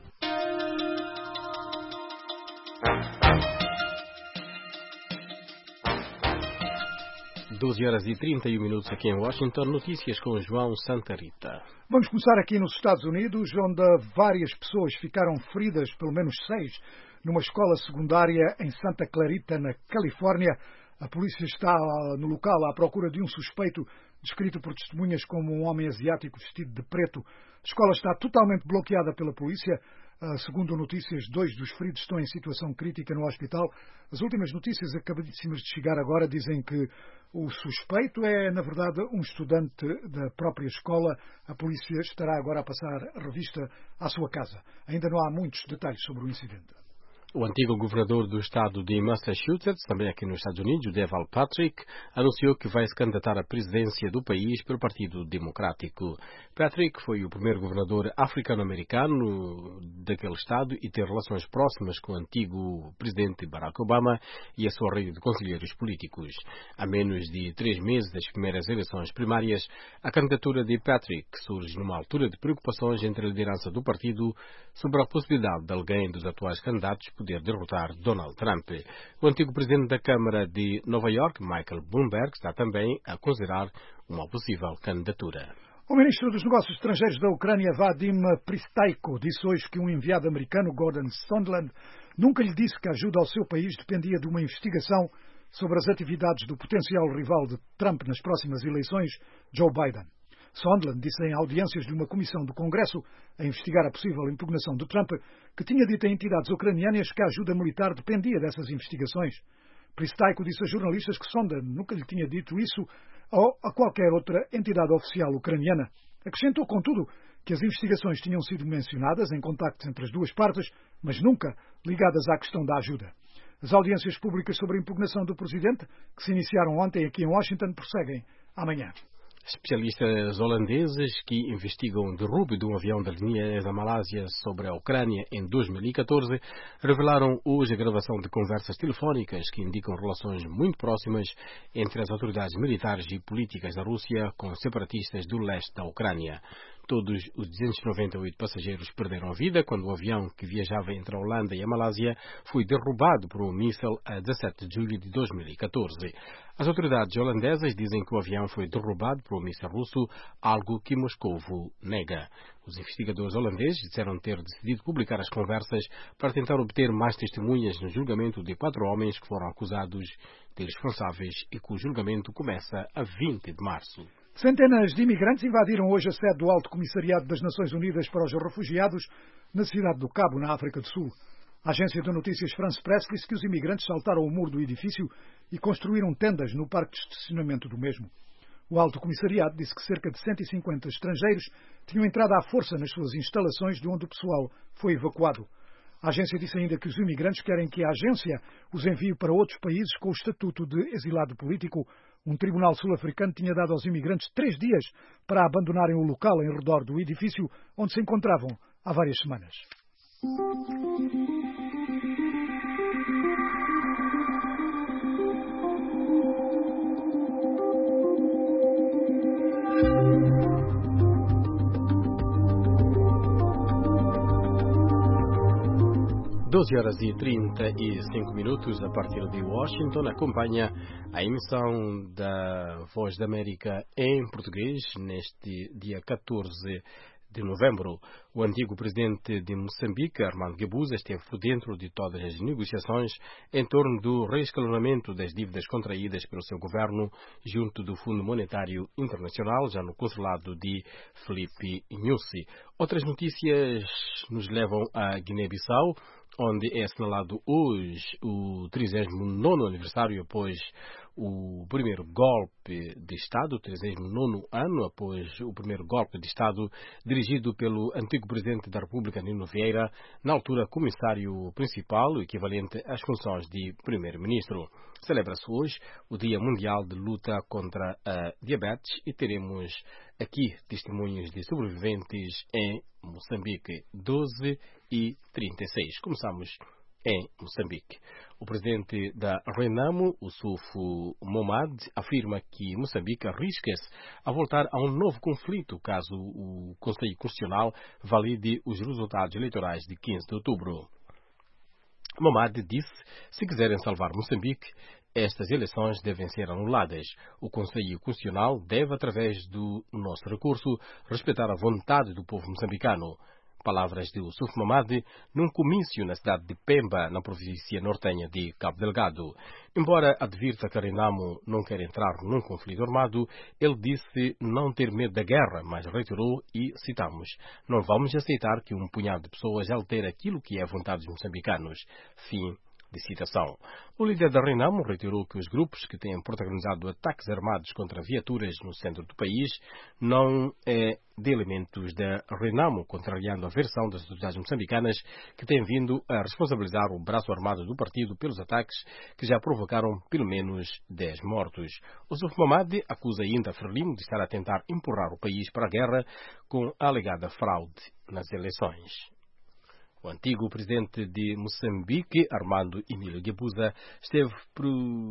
doze horas e trinta e um minutos aqui em Washington. Notícias com João Santa Rita. Vamos começar aqui nos Estados Unidos, onde várias pessoas ficaram feridas, pelo menos seis, numa escola secundária em Santa Clarita, na Califórnia. A polícia está no local à procura de um suspeito, descrito por testemunhas como um homem asiático vestido de preto. A escola está totalmente bloqueada pela polícia. Segundo notícias, dois dos feridos estão em situação crítica no hospital. As últimas notícias acabadíssimas de chegar agora dizem que o suspeito é, na verdade, um estudante da própria escola. A polícia estará agora a passar revista à sua casa. Ainda não há muitos detalhes sobre o incidente. O antigo governador do estado de Massachusetts, também aqui nos Estados Unidos, Deval Patrick, anunciou que vai se candidatar à presidência do país pelo Partido Democrático. Patrick foi o primeiro governador africano-americano daquele estado e tem relações próximas com o antigo presidente Barack Obama e a sua rede de conselheiros políticos. A menos de três meses das primeiras eleições primárias, a candidatura de Patrick surge numa altura de preocupações entre a liderança do partido sobre a possibilidade de alguém dos atuais candidatos poder derrotar Donald Trump. O antigo presidente da Câmara de Nova York, Michael Bloomberg, está também a considerar uma possível candidatura. O ministro dos Negócios Estrangeiros da Ucrânia, Vadim Pristaiko, disse hoje que um enviado americano, Gordon Sondland, nunca lhe disse que a ajuda ao seu país dependia de uma investigação sobre as atividades do potencial rival de Trump nas próximas eleições, Joe Biden. Sondland disse em audiências de uma comissão do Congresso a investigar a possível impugnação de Trump que tinha dito a entidades ucranianas que a ajuda militar dependia dessas investigações. Pristaiko disse a jornalistas que Sondland nunca lhe tinha dito isso ou a qualquer outra entidade oficial ucraniana. Acrescentou, contudo, que as investigações tinham sido mencionadas em contactos entre as duas partes, mas nunca ligadas à questão da ajuda. As audiências públicas sobre a impugnação do presidente, que se iniciaram ontem aqui em Washington, prosseguem amanhã. Especialistas holandeses que investigam o derrube de um avião da linha da Malásia sobre a Ucrânia em dois mil e catorze revelaram hoje a gravação de conversas telefónicas que indicam relações muito próximas entre as autoridades militares e políticas da Rússia com separatistas do leste da Ucrânia. Todos os duzentos e noventa e oito passageiros perderam a vida quando o avião que viajava entre a Holanda e a Malásia foi derrubado por um míssil a dezassete de julho de dois mil e catorze. As autoridades holandesas dizem que o avião foi derrubado por um míssil russo, algo que Moscovo nega. Os investigadores holandeses disseram ter decidido publicar as conversas para tentar obter mais testemunhas no julgamento de quatro homens que foram acusados de responsáveis e cujo julgamento começa a vinte de março. Centenas de imigrantes invadiram hoje a sede do Alto Comissariado das Nações Unidas para os Refugiados na cidade do Cabo, na África do Sul. A agência de notícias France Press disse que os imigrantes saltaram o muro do edifício e construíram tendas no parque de estacionamento do mesmo. O Alto Comissariado disse que cerca de cento e cinquenta estrangeiros tinham entrado à força nas suas instalações, de onde o pessoal foi evacuado. A agência disse ainda que os imigrantes querem que a agência os envie para outros países com o estatuto de exilado político. Um tribunal sul-africano tinha dado aos imigrantes três dias para abandonarem o local em redor do edifício onde se encontravam há várias semanas. doze horas e trinta e cinco minutos, a partir de Washington, acompanha a emissão da Voz da América em português neste dia catorze de novembro. O antigo presidente de Moçambique, Armando Guebuza, esteve por dentro de todas as negociações em torno do reescalonamento das dívidas contraídas pelo seu governo junto do Fundo Monetário Internacional, já no consulado de Filipe Nyusi. Outras notícias nos levam a Guiné-Bissau, onde é assinalado hoje o trigésimo nono aniversário após o primeiro golpe de Estado, o trigésimo nono ano após o primeiro golpe de Estado dirigido pelo antigo presidente da República, Nino Vieira, na altura comissário principal, o equivalente às funções de primeiro-ministro. Celebra-se hoje o Dia Mundial de Luta contra a Diabetes e teremos aqui testemunhos de sobreviventes em Moçambique, doze e trinta e seis. Começamos em Moçambique. O presidente da Renamo, o Sufo Momad, afirma que Moçambique arrisca-se a voltar a um novo conflito caso o Conselho Constitucional valide os resultados eleitorais de quinze de outubro. Momad disse: se quiserem salvar Moçambique, estas eleições devem ser anuladas. O Conselho Constitucional deve, através do nosso recurso, respeitar a vontade do povo moçambicano. Palavras de Yusuf Mamadi num comício na cidade de Pemba, na província nortenha de Cabo Delgado. Embora advirta que Renamo não quer entrar num conflito armado, ele disse não ter medo da guerra, mas reiterou e citamos: não vamos aceitar que um punhado de pessoas altere aquilo que é a vontade dos moçambicanos. Fim de citação. O líder da Renamo reiterou que os grupos que têm protagonizado ataques armados contra viaturas no centro do país não é de elementos da Renamo, contrariando a versão das autoridades moçambicanas que têm vindo a responsabilizar o braço armado do partido pelos ataques que já provocaram pelo menos dez mortos. O Suf Mamadi acusa ainda a Frelimo de estar a tentar empurrar o país para a guerra com a alegada fraude nas eleições. O antigo presidente de Moçambique, Armando Emílio Guebuza, esteve por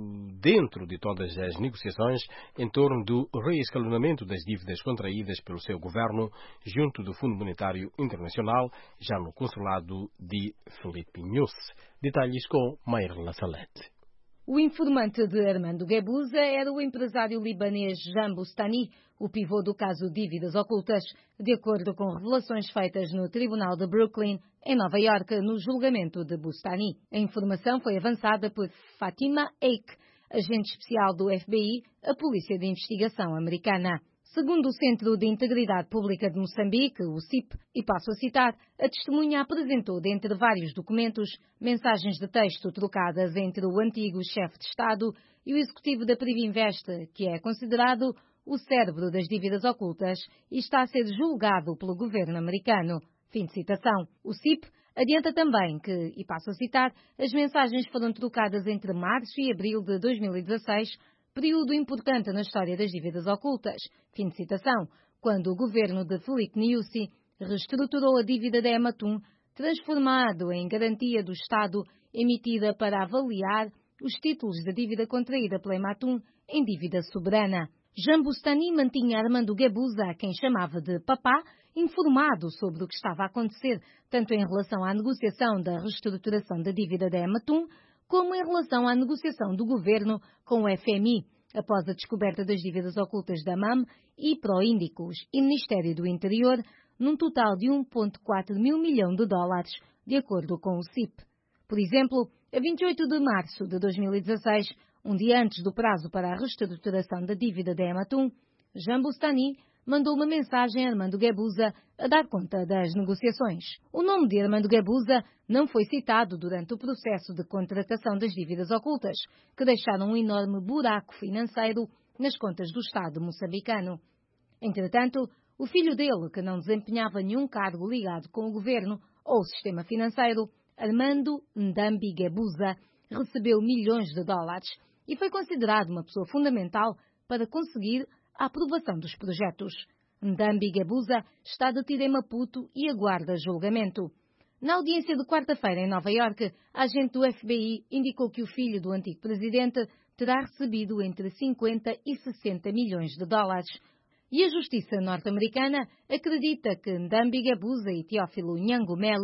dentro de todas as negociações em torno do reescalonamento das dívidas contraídas pelo seu governo junto do Fundo Monetário Internacional, já no consulado de Filipe Nyusi. Detalhes com Mayrla Salete. O informante de Armando Guebuza era o empresário libanês Jean Boustany, o pivô do caso Dívidas Ocultas, de acordo com revelações feitas no Tribunal de Brooklyn, em Nova Iorque, no julgamento de Boustany. A informação foi avançada por Fatima Eik, agente especial do F B I, a Polícia de Investigação Americana. Segundo o Centro de Integridade Pública de Moçambique, o C I P, e passo a citar, a testemunha apresentou, dentre vários documentos, mensagens de texto trocadas entre o antigo chefe de Estado e o executivo da Privinvest, que é considerado o cérebro das dívidas ocultas e está a ser julgado pelo governo americano. Fim de citação. O C I P adianta também que, e passo a citar, as mensagens foram trocadas entre março e abril de dois mil e dezasseis, período importante na história das dívidas ocultas, fim de citação, quando o governo de Filipe Nyusi reestruturou a dívida da Ematum, transformado em garantia do Estado, emitida para avaliar os títulos da dívida contraída pela Ematum em dívida soberana. Jean Boustany mantinha Armando Guebuza, a quem chamava de papá, informado sobre o que estava a acontecer, tanto em relação à negociação da reestruturação da dívida da Ematum, como em relação à negociação do governo com o F M I, após a descoberta das dívidas ocultas da M A M e Proíndicos e Ministério do Interior, num total de um vírgula quatro mil milhão de dólares, de acordo com o C I P. Por exemplo, a vinte e oito de março de dois mil e dezasseis, um dia antes do prazo para a reestruturação da dívida da Ematum, Jean Boustany mandou uma mensagem a Armando Guebuza a dar conta das negociações. O nome de Armando Guebuza não foi citado durante o processo de contratação das dívidas ocultas, que deixaram um enorme buraco financeiro nas contas do Estado moçambicano. Entretanto, o filho dele, que não desempenhava nenhum cargo ligado com o governo ou o sistema financeiro, Armando Ndambi Guebuza, recebeu milhões de dólares e foi considerado uma pessoa fundamental para conseguir a aprovação dos projetos. Ndambi Guebuza está detido em Maputo e aguarda julgamento. Na audiência de quarta-feira em Nova Iorque, a agente do F B I indicou que o filho do antigo presidente terá recebido entre cinquenta e sessenta milhões de dólares. E a justiça norte-americana acredita que Ndambi Guebuza e Teófilo Nhangumele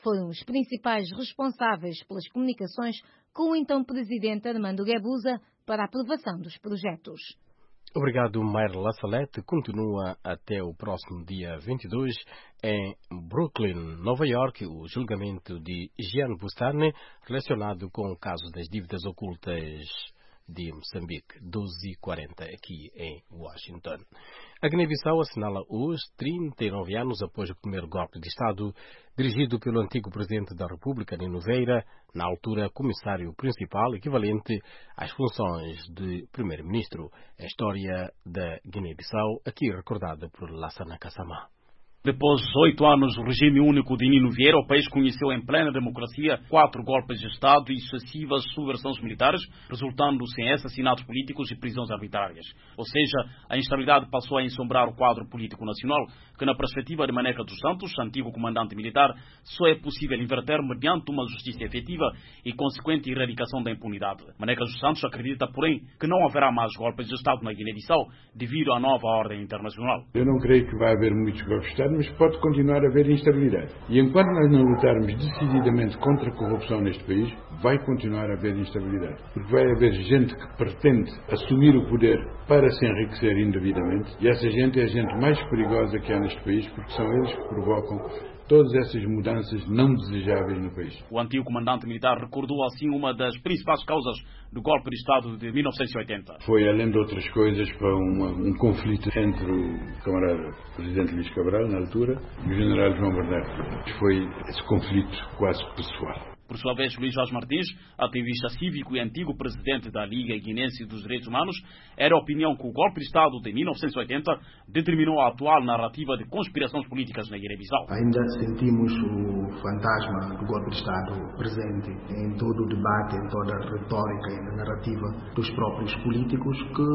foram os principais responsáveis pelas comunicações com o então presidente Armando Guebuza para a aprovação dos projetos. Obrigado, Mayra Lassalete. Continua até o próximo dia vinte e dois em Brooklyn, Nova York, o julgamento de Jean Bustane relacionado com o caso das dívidas ocultas de Moçambique, doze e quarenta aqui em Washington. A Guiné-Bissau assinala hoje trinta e nove anos após o primeiro golpe de Estado dirigido pelo antigo presidente da República, Nino Veira, na altura comissário principal, equivalente às funções de primeiro-ministro. A história da Guiné-Bissau, aqui recordada por Lassana Kassamá. Depois de oito anos do regime único de Nino Vieira, o país conheceu em plena democracia quatro golpes de Estado e sucessivas subversões militares, resultando-se em assassinatos políticos e prisões arbitrárias. Ou seja, a instabilidade passou a ensombrar o quadro político nacional, que na perspectiva de Maneca dos Santos, antigo comandante militar, só é possível inverter mediante uma justiça efetiva e consequente erradicação da impunidade. Maneca dos Santos acredita, porém, que não haverá mais golpes de Estado na Guiné-Bissau devido à nova ordem internacional. Eu não creio que vai haver muitos golpes de Estado, mas pode continuar a haver instabilidade. E enquanto nós não lutarmos decididamente contra a corrupção neste país, vai continuar a haver instabilidade. Porque vai haver gente que pretende assumir o poder para se enriquecer indevidamente, e essa gente é a gente mais perigosa que há neste país, porque são eles que provocam todas essas mudanças não desejáveis no país. O antigo comandante militar recordou assim uma das principais causas do golpe de Estado de mil novecentos e oitenta. Foi, além de outras coisas, para uma, um conflito entre o camarada presidente Luís Cabral, na altura, e o general João Bernardo. Foi esse conflito quase pessoal. Por sua vez, Luís Vaz Martins, ativista cívico e antigo presidente da Liga Guinense dos Direitos Humanos, era a opinião que o golpe de Estado de mil novecentos e oitenta determinou a atual narrativa de conspirações políticas na Guiné-Bissau. Ainda sentimos o fantasma do golpe de Estado presente em todo o debate, em toda a retórica e na narrativa dos próprios políticos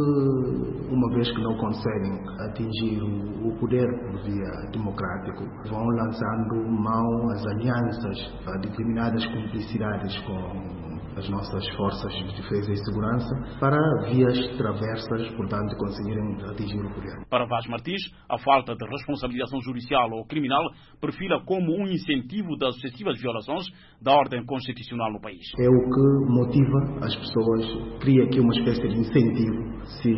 que, uma vez que não conseguem atingir o poder por via democrático, vão lançando mão às alianças a determinadas cumplicidades com as nossas forças de defesa e segurança para vias traversas, portanto, conseguirem atingir o poder. Para Vaz Martins, a falta de responsabilização judicial ou criminal perfila como um incentivo das sucessivas violações da ordem constitucional no país. É o que motiva as pessoas, cria aqui uma espécie de incentivo. Se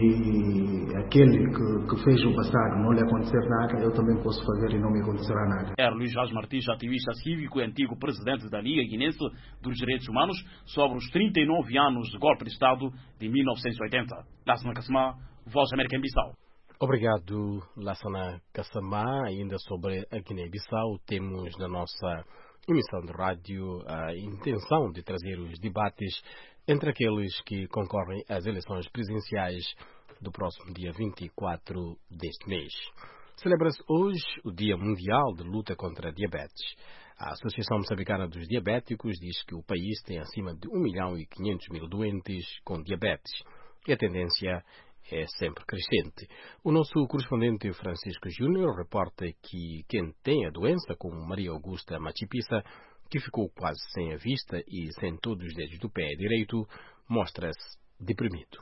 aquele que, que fez o passado não lhe acontecer nada, eu também posso fazer e não me acontecerá nada. Era Luís Vaz Martins, ativista cívico e antigo presidente da Liga Guinense dos Direitos Humanos, sobre os trinta e nove anos de golpe de Estado de mil novecentos e oitenta. Lassana Kassamá, Voz da América em Bissau. Obrigado, Lassana Kassamá. Ainda sobre a Guiné-Bissau, temos na nossa emissão de rádio a intenção de trazer os debates entre aqueles que concorrem às eleições presidenciais do próximo dia vinte e quatro deste mês. Celebra-se hoje o Dia Mundial de Luta contra a Diabetes. A Associação Moçambicana dos Diabéticos diz que o país tem acima de um milhão e quinhentos mil doentes com diabetes e a tendência é sempre crescente. O nosso correspondente Francisco Júnior reporta que quem tem a doença, como Maria Augusta Machipissa, que ficou quase sem a vista e sem todos os dedos do pé direito, mostra-se deprimido.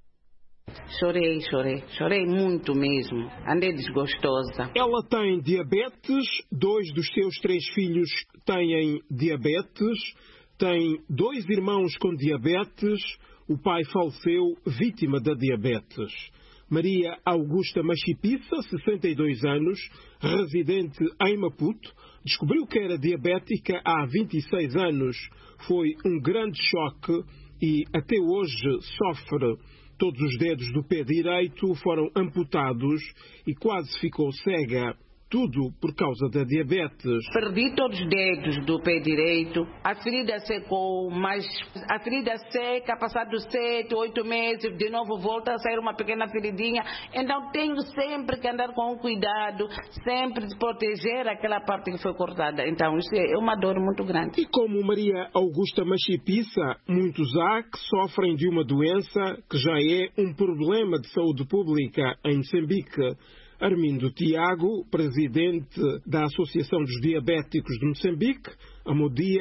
Chorei, chorei, chorei muito mesmo, andei desgostosa. Ela tem diabetes, dois dos seus três filhos têm diabetes, tem dois irmãos com diabetes, o pai faleceu vítima da diabetes. Maria Augusta Machipissa, sessenta e dois anos, residente em Maputo, descobriu que era diabética há vinte e seis anos. Foi um grande choque e até hoje sofre. Todos os dedos do pé direito foram amputados e quase ficou cega. Tudo por causa da diabetes. Perdi todos os dedos do pé direito. A ferida secou, mas a ferida seca, passado sete, oito meses, de novo volta a sair uma pequena feridinha. Então tenho sempre que andar com cuidado, sempre proteger aquela parte que foi cortada. Então isso é uma dor muito grande. E como Maria Augusta Machipissa, muitos há que sofrem de uma doença que já é um problema de saúde pública em Moçambique. Armindo Tiago, presidente da Associação dos Diabéticos de Moçambique, a Modia,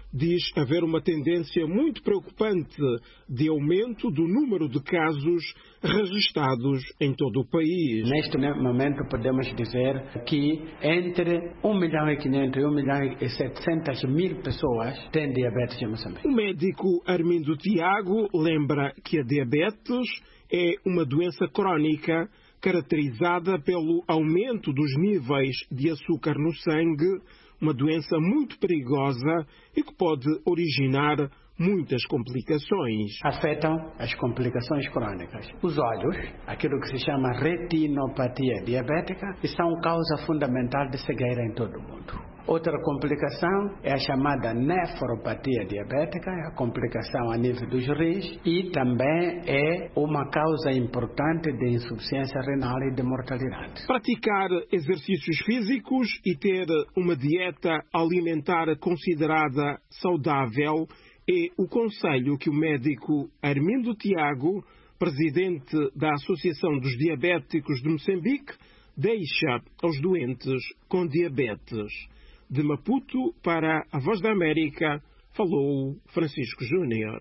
diz haver uma tendência muito preocupante de aumento do número de casos registrados em todo o país. Neste momento podemos dizer que entre um milhão e quinhentos e um milhão e setecentos mil pessoas têm diabetes em Moçambique. O médico Armindo Tiago lembra que a diabetes é uma doença crónica caracterizada pelo aumento dos níveis de açúcar no sangue, uma doença muito perigosa e que pode originar muitas complicações. Afetam as complicações crônicas. Os olhos, aquilo que se chama retinopatia diabética, e são causa fundamental de cegueira em todo o mundo. Outra complicação é a chamada nefropatia diabética, é a complicação a nível dos rins, e também é uma causa importante de insuficiência renal e de mortalidade. Praticar exercícios físicos e ter uma dieta alimentar considerada saudável é o conselho que o médico Armindo Tiago, presidente da Associação dos Diabéticos de Moçambique, deixa aos doentes com diabetes. De Maputo para a Voz da América, falou Francisco Júnior.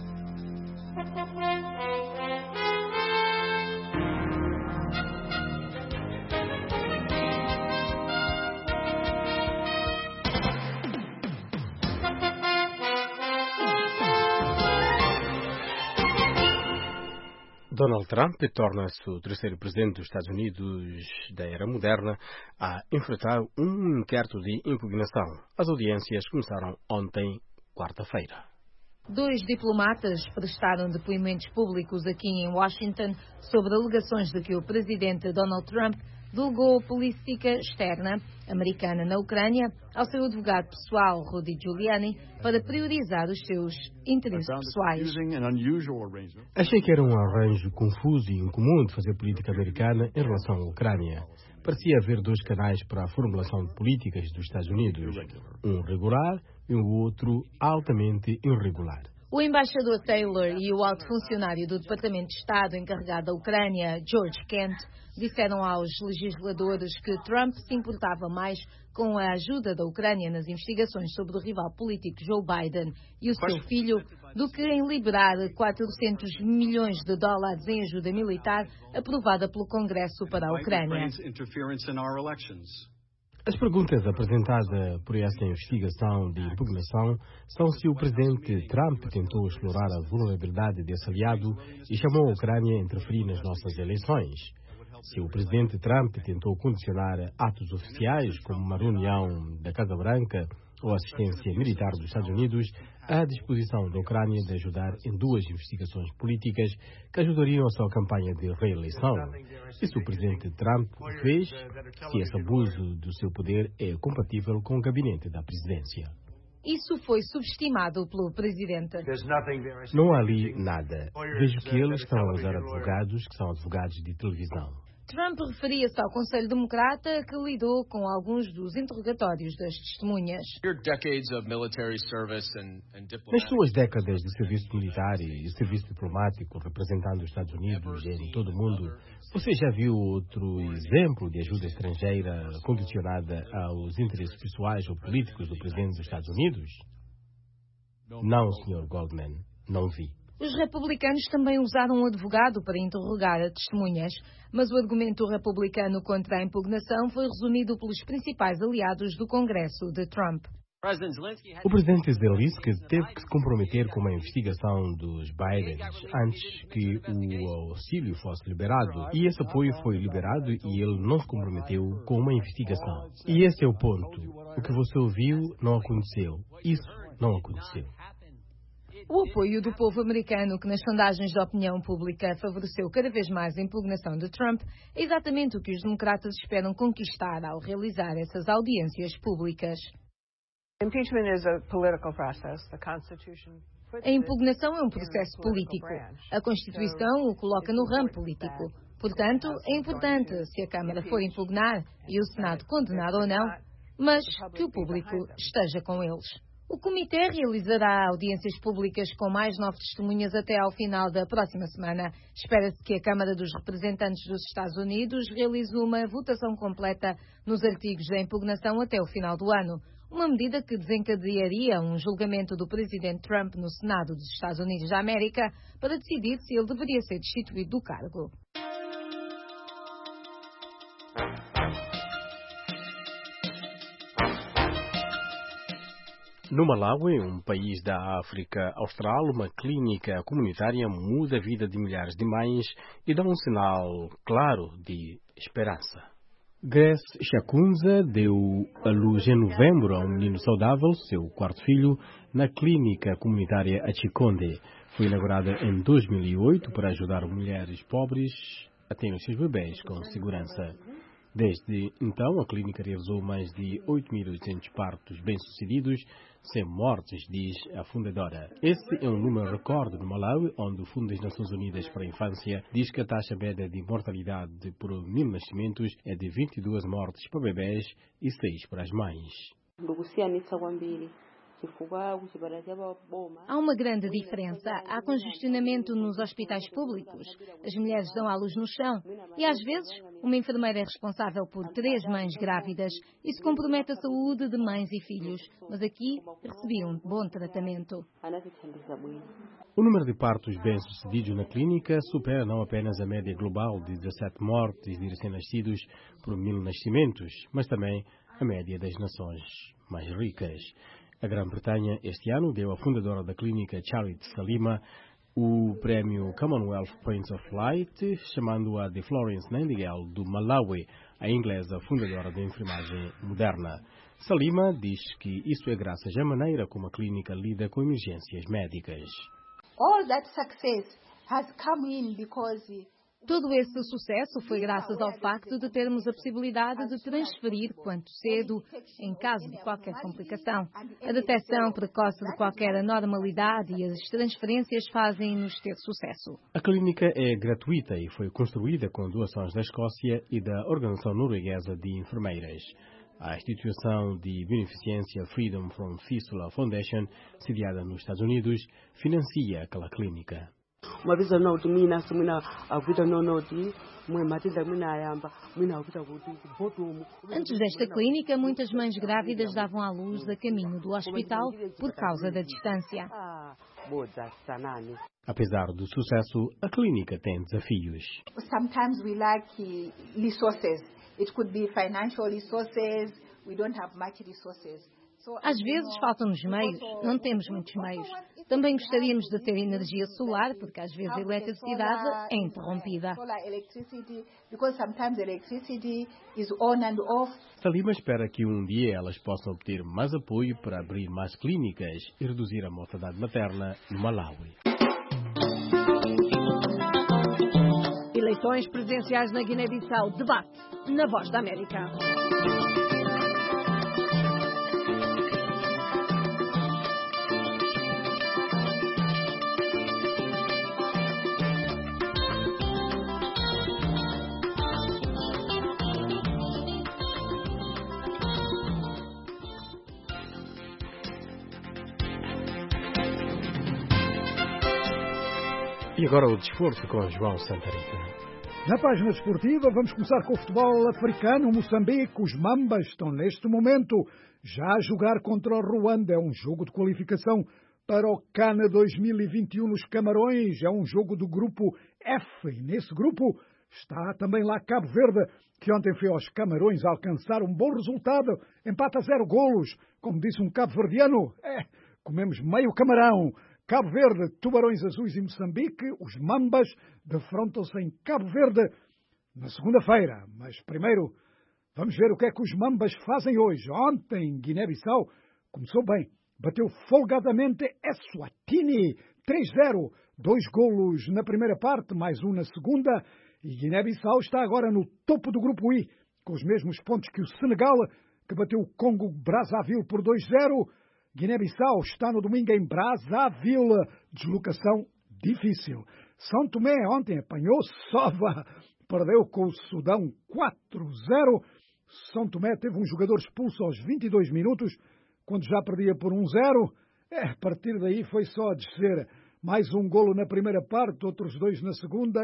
Donald Trump torna-se o terceiro presidente dos Estados Unidos da era moderna a enfrentar um inquérito de impugnação. As audiências começaram ontem, quarta-feira. Dois diplomatas prestaram depoimentos públicos aqui em Washington sobre alegações de que o presidente Donald Trump delegou política externa americana na Ucrânia ao seu advogado pessoal, Rudy Giuliani, para priorizar os seus interesses pessoais. Achei que era um arranjo confuso e incomum de fazer política americana em relação à Ucrânia. Parecia haver dois canais para a formulação de políticas dos Estados Unidos, um regular e o outro altamente irregular. O embaixador Taylor e o alto funcionário do Departamento de Estado encarregado da Ucrânia, George Kent, disseram aos legisladores que Trump se importava mais com a ajuda da Ucrânia nas investigações sobre o rival político Joe Biden e o seu filho do que em liberar quatrocentos milhões de dólares em ajuda militar aprovada pelo Congresso para a Ucrânia. As perguntas apresentadas por esta investigação de impugnação são se o presidente Trump tentou explorar a vulnerabilidade desse aliado e chamou a Ucrânia a interferir nas nossas eleições. Se o presidente Trump tentou condicionar atos oficiais, como uma reunião da Casa Branca ou assistência militar dos Estados Unidos, à disposição da Ucrânia de ajudar em duas investigações políticas que ajudariam a sua campanha de reeleição. E se o presidente Trump o fez, se esse abuso do seu poder é compatível com o gabinete da presidência. Isso foi subestimado pelo presidente. Não há ali nada. Vejo que eles estão a usar advogados que são advogados de televisão. Trump referia-se ao Conselho Democrata que lidou com alguns dos interrogatórios das testemunhas. Nas suas décadas de serviço militar e serviço diplomático representando os Estados Unidos em todo o mundo, você já viu outro exemplo de ajuda estrangeira condicionada aos interesses pessoais ou políticos do presidente dos Estados Unidos? Não, senhor Goldman, não vi. Os republicanos também usaram um advogado para interrogar as testemunhas, mas o argumento republicano contra a impugnação foi resumido pelos principais aliados do Congresso de Trump. O presidente Zelensky teve que se comprometer com uma investigação dos Biden antes que o auxílio fosse liberado. E esse apoio foi liberado e ele não se comprometeu com uma investigação. E esse é o ponto. O que você ouviu não aconteceu. Isso não aconteceu. O apoio do povo americano, que nas sondagens de opinião pública favoreceu cada vez mais a impugnação de Trump, é exatamente o que os democratas esperam conquistar ao realizar essas audiências públicas. A impugnação é um processo político. A Constituição o coloca no ramo político. Portanto, é importante, se a Câmara for impugnar e o Senado condenar ou não, mas que o público esteja com eles. O Comitê realizará audiências públicas com mais nove testemunhas até ao final da próxima semana. Espera-se que a Câmara dos Representantes dos Estados Unidos realize uma votação completa nos artigos da impugnação até o final do ano. uma medida que desencadearia um julgamento do presidente Trump no Senado dos Estados Unidos da América para decidir se ele deveria ser destituído do cargo. No Malawi, um país da África Austral, uma clínica comunitária muda a vida de milhares de mães e dá um sinal claro de esperança. Grace Shakunza deu a luz em novembro a um menino saudável, seu quarto filho, na clínica comunitária Achikonde. Foi inaugurada em dois mil e oito para ajudar mulheres pobres a terem os seus bebês com segurança. Desde então, a clínica realizou mais de oito mil e oitocentos partos bem-sucedidos, sem mortes, diz a fundadora. Este é um número recorde no Malawi, onde o Fundo das Nações Unidas para a Infância diz que a taxa média de mortalidade por mil nascimentos é de vinte e duas mortes para bebês e seis para as mães. Há uma grande diferença. Há congestionamento nos hospitais públicos. As mulheres dão à luz no chão. E, às vezes, uma enfermeira é responsável por três mães grávidas. Isso compromete a saúde de mães e filhos. Mas aqui recebi um bom tratamento. O número de partos bem-sucedidos na clínica supera não apenas a média global de dezassete mortes de recém-nascidos por mil nascimentos, mas também a média das nações mais ricas. A Grã-Bretanha, este ano, deu à fundadora da clínica Charity Salima o prémio Commonwealth Prince of Light, chamando-a de Florence Nightingale do Malawi, a inglesa fundadora da enfermagem moderna. Salima diz que isso é graças à maneira como a clínica lida com emergências médicas. All that success has come in because Todo esse sucesso foi graças ao facto de termos a possibilidade de transferir quanto cedo, em caso de qualquer complicação. A detecção precoce de qualquer anormalidade e as transferências fazem-nos ter sucesso. A clínica é gratuita e foi construída com doações da Escócia e da Organização Norueguesa de Enfermeiras. A instituição de beneficência Freedom from Fistula Foundation, sediada nos Estados Unidos, financia aquela clínica. Antes desta clínica, muitas mães grávidas davam à luz a caminho do hospital por causa da distância. Apesar do sucesso, a clínica tem desafios. Sometimes we lack resources. It could be financial resources. We don't have much resources. Às vezes faltam-nos meios, não temos muitos meios. Também gostaríamos de ter energia solar, porque às vezes a eletricidade é interrompida. Salima espera que um dia elas possam obter mais apoio para abrir mais clínicas e reduzir a mortalidade materna no Malawi. Eleições presidenciais na Guiné-Bissau. Debate na Voz da América. E agora o desporto com João Santa Rita. Na página desportiva vamos começar com o futebol africano. Moçambique, os Mambas estão neste momento já a jogar contra o Ruanda. É um jogo de qualificação para o Cana dois mil e vinte e um nos Camarões. É um jogo do grupo F. E nesse grupo está também lá Cabo Verde, que ontem foi aos Camarões alcançar um bom resultado. Empata a zero golos. Como disse um cabo-verdiano, é, comemos meio camarão. Cabo Verde, Tubarões Azuis e Moçambique, os Mambas defrontam-se em Cabo Verde na segunda-feira. Mas primeiro, vamos ver o que é que os Mambas fazem hoje. Ontem, Guiné-Bissau começou bem. Bateu folgadamente Eswatini, três zero. Dois golos na primeira parte, mais um na segunda. E Guiné-Bissau está agora no topo do grupo I, com os mesmos pontos que o Senegal, que bateu o Congo-Brazzaville por dois zero. Guiné-Bissau está no domingo em Brazzaville. Deslocação difícil. São Tomé ontem apanhou Sova. Perdeu com o Sudão quatro zero. São Tomé teve um jogador expulso aos vinte e dois minutos, quando já perdia por um zero. É, a partir daí foi só a descer. Mais um golo na primeira parte, outros dois na segunda.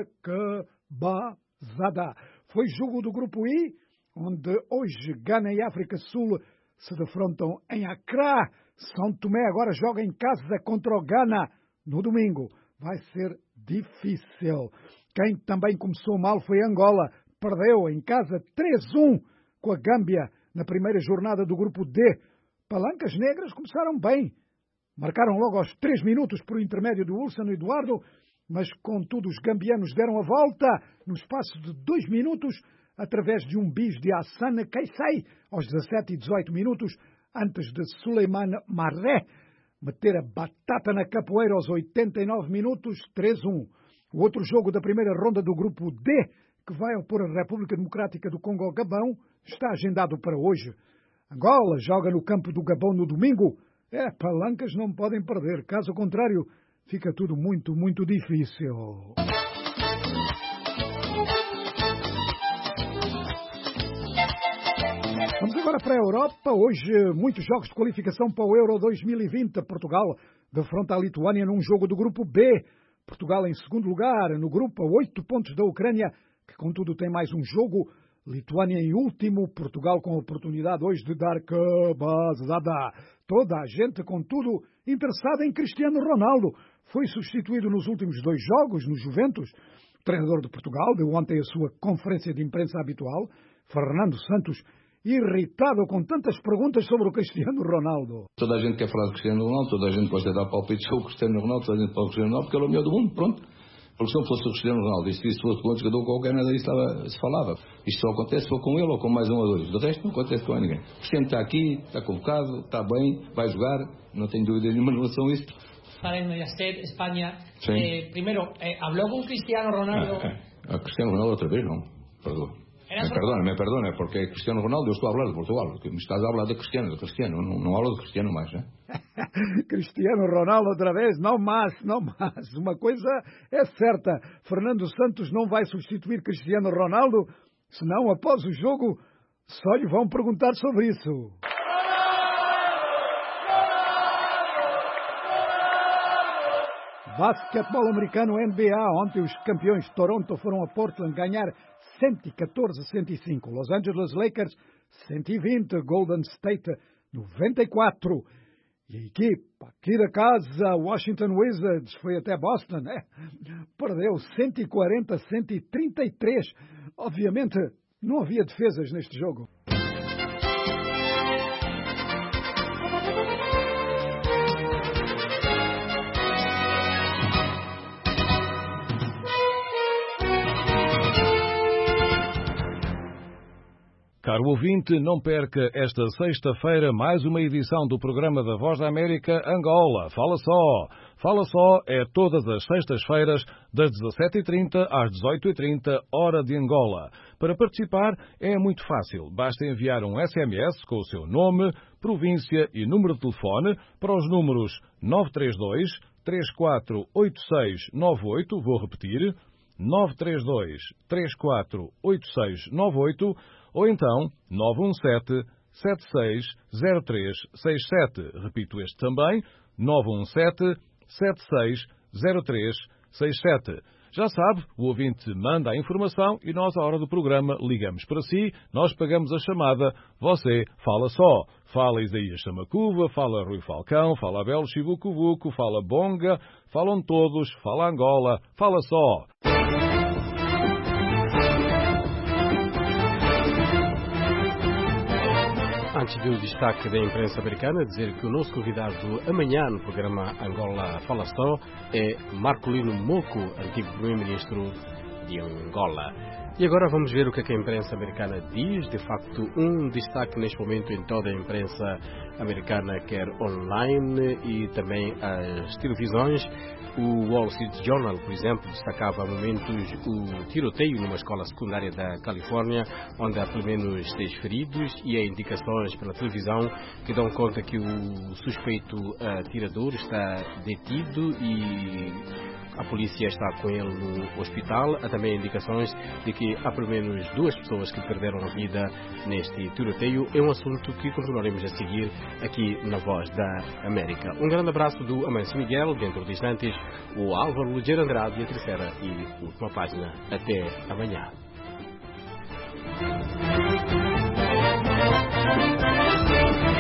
Cabazada. Foi jogo do grupo I, onde hoje Gana e África Sul se defrontam em Accra. São Tomé agora joga em casa contra o Ghana no domingo. Vai ser difícil. Quem também começou mal foi Angola. Perdeu em casa três a um com a Gâmbia na primeira jornada do grupo D. Palancas Negras começaram bem. Marcaram logo aos três minutos por intermédio do Wilson Eduardo, mas contudo os gambianos deram a volta no espaço de dois minutos através de um bis de Hassane Kaysei aos dezassete e dezoito minutos, antes de Suleiman Marré meter a batata na capoeira aos oitenta e nove minutos, três a um. O outro jogo da primeira ronda do grupo D, que vai opor a República Democrática do Congo ao Gabão, está agendado para hoje. Angola joga no campo do Gabão no domingo. É, palancas não podem perder. Caso contrário, fica tudo muito, muito difícil. Vamos agora para a Europa. Hoje, muitos jogos de qualificação para o Euro dois mil e vinte. Portugal defronta a Lituânia num jogo do grupo B. Portugal em segundo lugar no grupo, a oito pontos da Ucrânia, que contudo tem mais um jogo. Lituânia em último, Portugal com a oportunidade hoje de dar cabazada. Toda a gente, contudo, interessada em Cristiano Ronaldo. Foi substituído nos últimos dois jogos no Juventus. O treinador de Portugal deu ontem a sua conferência de imprensa habitual. Fernando Santos, irritado com tantas perguntas sobre o Cristiano Ronaldo. Toda a gente quer falar de Cristiano Ronaldo, toda a gente gosta de dar palpites sobre o Cristiano Ronaldo, toda a gente fala do Cristiano Ronaldo porque ele é o melhor do mundo, pronto. Porque se não fosse o Cristiano Ronaldo, e se isso fosse com outro jogador qualquer, nada disso estava, se falava. Isto só acontece se for com ele ou com mais um ou dois. Do resto não acontece com ninguém. O Cristiano está aqui, está convocado, está bem, vai jogar, não tenho dúvida nenhuma em relação a isso. Para el Mediaset, España, eh, primero, eh, ¿habló con Cristiano Ronaldo? A Cristiano Ronaldo outra vez, não. Perdão. Me perdona, me perdona, porque Cristiano Ronaldo, eu estou a falar de Portugal, porque me estás a falar de Cristiano, de Cristiano, não, não hablo de Cristiano mais, né? Cristiano Ronaldo outra vez, não mais, não mais. Uma coisa é certa, Fernando Santos não vai substituir Cristiano Ronaldo, senão após o jogo só lhe vão perguntar sobre isso. Basquetebol americano N B A. Ontem os campeões de Toronto foram a Portland ganhar cento e catorze a cento e cinco. Los Angeles Lakers cento e vinte. Golden State noventa e quatro. E a equipa aqui da casa, Washington Wizards, foi até Boston, né? Perdeu cento e quarenta a cento e trinta e três. Obviamente não havia defesas neste jogo. Caro ouvinte, não perca esta sexta-feira mais uma edição do programa da Voz da América Angola. Fala só! Fala só é todas as sextas-feiras das dezassete e trinta às dezoito e trinta, hora de Angola. Para participar é muito fácil. Basta enviar um S M S com o seu nome, província e número de telefone para os números nove três dois, três quatro oito seis nove oito, vou repetir, nove três dois, três quatro oito seis nove oito, ou então nove um sete, sete seis zero três seis sete. Repito este também, nove um sete, sete seis zero três seis sete. Já sabe, o ouvinte manda a informação e nós, à hora do programa, ligamos para si, nós pagamos a chamada, você fala só. Fala Isaías Chamacuva, fala Rui Falcão, fala Abel Chibucuvuco, fala Bonga, falam todos, fala Angola, fala só. Antes do destaque da imprensa americana, dizer que o nosso convidado amanhã no programa Angola Fala Só é Marcolino Moco, antigo primeiro-ministro de Angola. E agora vamos ver o que, é que a imprensa americana diz. De facto, um destaque neste momento em toda a imprensa americana, quer online e também as televisões. O Wall Street Journal, por exemplo, destacava há momentos o tiroteio numa escola secundária da Califórnia, onde há pelo menos seis feridos, e há indicações pela televisão que dão conta que o suspeito atirador está detido e a polícia está com ele no hospital. Há também indicações de que há pelo menos duas pessoas que perderam a vida neste tiroteio. É um assunto que continuaremos a seguir aqui na Voz da América. Um grande abraço do Amancio Miguel. Dentro de instantes, o Álvaro Ligeiro Andrade e a terceira e última página. Até amanhã.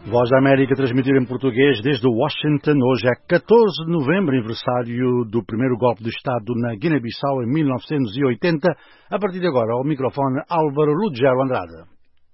Voz da América transmitida em português desde Washington. Hoje é catorze de novembro, aniversário do primeiro golpe de Estado na Guiné-Bissau em mil novecentos e oitenta. A partir de agora, ao microfone, Álvaro Lugero Andrade.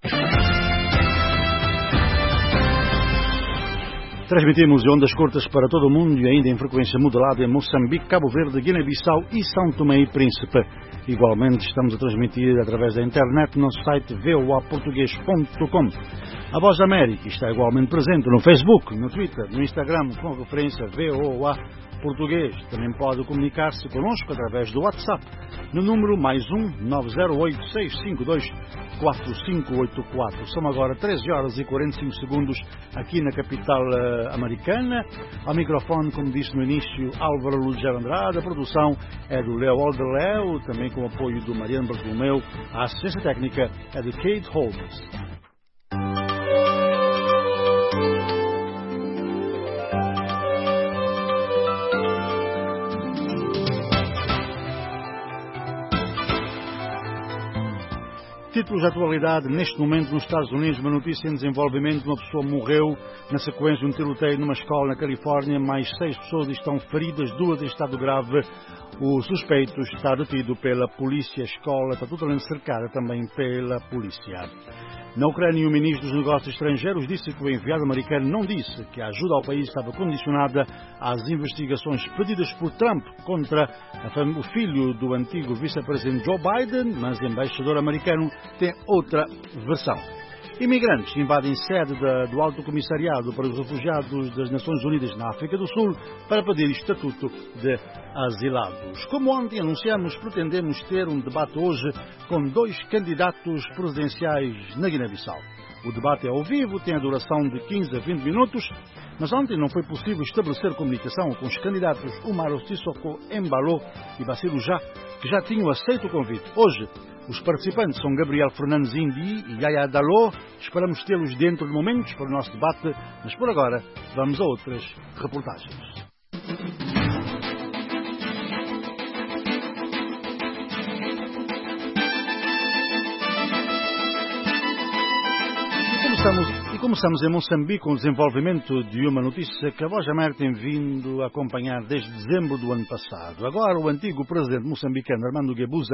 Transmitimos em ondas curtas para todo o mundo e ainda em frequência modulada em Moçambique, Cabo Verde, Guiné-Bissau e São Tomé e Príncipe. Igualmente estamos a transmitir através da internet no site v o a português ponto com. A Voz da América está igualmente presente no Facebook, no Twitter, no Instagram, com referência V O A Português. Também pode comunicar-se connosco através do WhatsApp, no número mais um nove zero oito, seis cinco dois, quatro cinco oito quatro. São agora treze horas e quarenta e cinco segundos aqui na capital uh, americana. Ao microfone, como disse no início, Álvaro Lugero Andrade. A produção é do Leo Alderleu, também com o apoio do Mariano Bartolomeu. A assistência técnica é de Kate Holmes. Títulos de atualidade. Neste momento, nos Estados Unidos, uma notícia em desenvolvimento. Uma pessoa morreu na sequência de um tiroteio numa escola na Califórnia. Mais seis pessoas estão feridas, duas em estado grave. O suspeito está detido pela polícia. A escola está totalmente cercada também pela polícia. Na Ucrânia, o ministro dos Negócios Estrangeiros disse que o enviado americano não disse que a ajuda ao país estava condicionada às investigações pedidas por Trump contra o filho do antigo vice-presidente Joe Biden, mas o embaixador americano tem outra versão. Imigrantes invadem sede da, do Alto Comissariado para os Refugiados das Nações Unidas na África do Sul para pedir estatuto de asilados. Como ontem anunciamos, pretendemos ter um debate hoje com dois candidatos presidenciais na Guiné-Bissau. O debate é ao vivo, tem a duração de quinze a vinte minutos, mas ontem não foi possível estabelecer comunicação com os candidatos Umaro Sissoko Embalo e Bassirou Já, que já tinham aceito o convite. Hoje, os participantes são Gabriel Fernandes Indi e Yaya Dalot. Esperamos tê-los dentro de momentos para o nosso debate, mas por agora vamos a outras reportagens. E começamos em Moçambique com o desenvolvimento de uma notícia que a Voz da América tem vindo a acompanhar desde dezembro do ano passado. Agora, o antigo presidente moçambicano Armando Guebuza,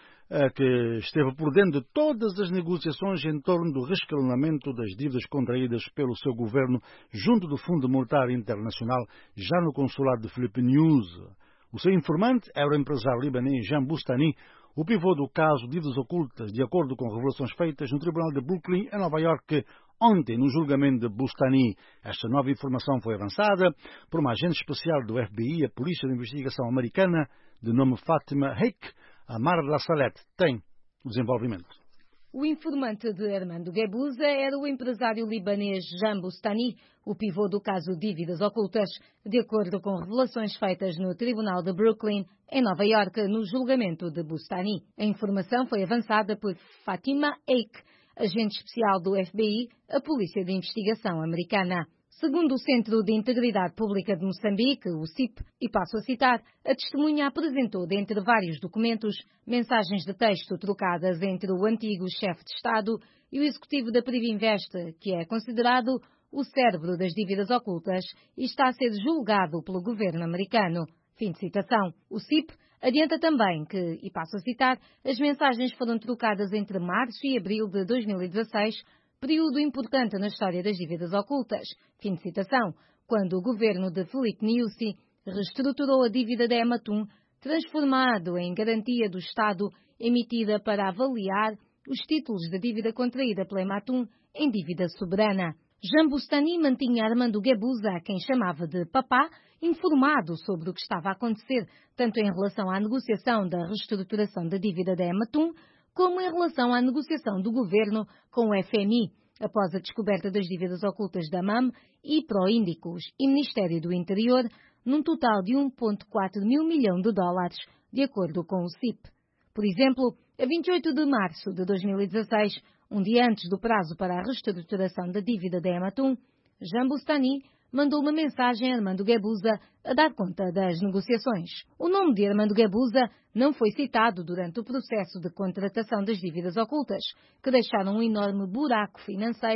que esteve por dentro de todas as negociações em torno do rescalonamento das dívidas contraídas pelo seu governo junto do Fundo Monetário Internacional, já no consulado de Filipe News. O seu informante era o empresário libanês Jean Boustany, o pivô do caso Dívidas Ocultas, de acordo com revelações feitas no Tribunal de Brooklyn, em Nova Iorque, ontem, no julgamento de Boustany. Esta nova informação foi avançada por uma agente especial do F B I, a Polícia de Investigação Americana, de nome Fátima Heik. A Mara de La Salette tem o desenvolvimento. O informante de Armando Guebuza era o empresário libanês Jean Boustany, o pivô do caso Dívidas Ocultas, de acordo com revelações feitas no Tribunal de Brooklyn, em Nova Iorque, no julgamento de Boustany. A informação foi avançada por Fátima Heik, agente especial do F B I, a Polícia de Investigação Americana. Segundo o Centro de Integridade Pública de Moçambique, o C I P, e passo a citar, a testemunha apresentou, dentre vários documentos, mensagens de texto trocadas entre o antigo chefe de Estado e o executivo da Privinvest, que é considerado o cérebro das dívidas ocultas e está a ser julgado pelo governo americano. Fim de citação. O C I P adianta também que, e passo a citar, as mensagens foram trocadas entre março e abril de dois mil e dezasseis, período importante na história das dívidas ocultas, fim de citação, quando o governo de Filipe Nyusi reestruturou a dívida da Ematum, transformado em garantia do Estado emitida para avaliar os títulos de dívida contraída pela Ematum em dívida soberana. Jean Boustany mantinha Armando Guebuza, a quem chamava de papá, informado sobre o que estava a acontecer, tanto em relação à negociação da reestruturação da dívida da Ematum, como em relação à negociação do governo com o F M I, após a descoberta das dívidas ocultas da M A M e Proíndicos e Ministério do Interior, num total de um vírgula quatro mil milhão de dólares, de acordo com o C I P. Por exemplo, a vinte e oito de março de dois mil e dezasseis, um dia antes do prazo para a reestruturação da dívida da Ematum, Jean Boustany mandou uma mensagem a Armando Guebuza a dar conta das negociações. O nome de Armando Guebuza não foi citado durante o processo de contratação das dívidas ocultas, que deixaram um enorme buraco financeiro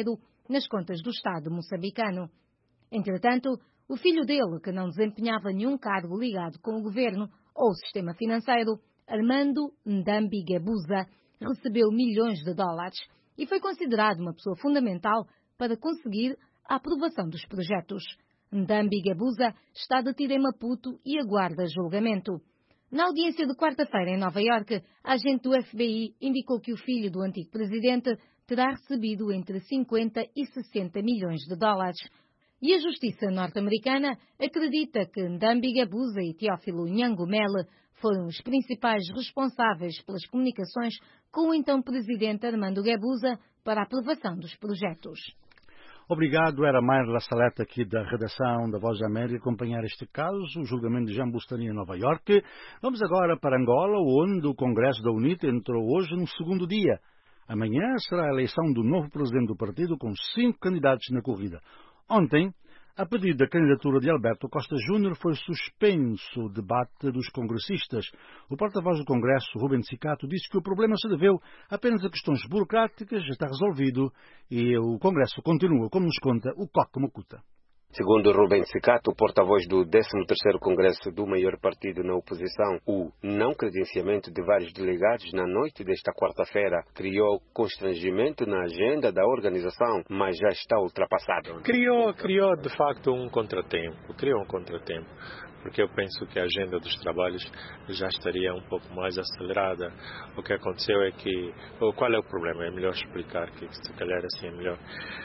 nas contas do Estado moçambicano. Entretanto, o filho dele, que não desempenhava nenhum cargo ligado com o governo ou o sistema financeiro, Armando Ndambi Gebuza, recebeu milhões de dólares e foi considerado uma pessoa fundamental para conseguir a aprovação dos projetos. Ndambi Gebuza está detido em Maputo e aguarda julgamento. Na audiência de quarta-feira em Nova Iorque, a agente do F B I indicou que o filho do antigo presidente terá recebido entre cinquenta e sessenta milhões de dólares. E a justiça norte-americana acredita que Ndambi Gebuza e Teófilo Nhangumele foram os principais responsáveis pelas comunicações com o então presidente Armando Gebuza para a aprovação dos projetos. Obrigado, era Mayra Saleta aqui da redação da Voz da América acompanhar este caso, o julgamento de Jean Bustani em Nova Iorque. Vamos agora para Angola, onde o Congresso da UNITA entrou hoje no segundo dia. Amanhã será a eleição do novo presidente do partido com cinco candidatos na corrida. Ontem, a pedido da candidatura de Alberto Costa Júnior, foi suspenso o debate dos congressistas. O porta-voz do Congresso, Rubem Sicato, disse que o problema se deveu apenas a questões burocráticas, já está resolvido e o Congresso continua, como nos conta o Coque Mocuta. Segundo Rubem Sicato, porta-voz do décimo terceiro Congresso do maior partido na oposição, o não credenciamento de vários delegados na noite desta quarta-feira criou constrangimento na agenda da organização, mas já está ultrapassado. Criou, criou de facto um contratempo, criou um contratempo, porque eu penso que a agenda dos trabalhos já estaria um pouco mais acelerada. O que aconteceu é que, qual é o problema? É melhor explicar, que se calhar assim é melhor.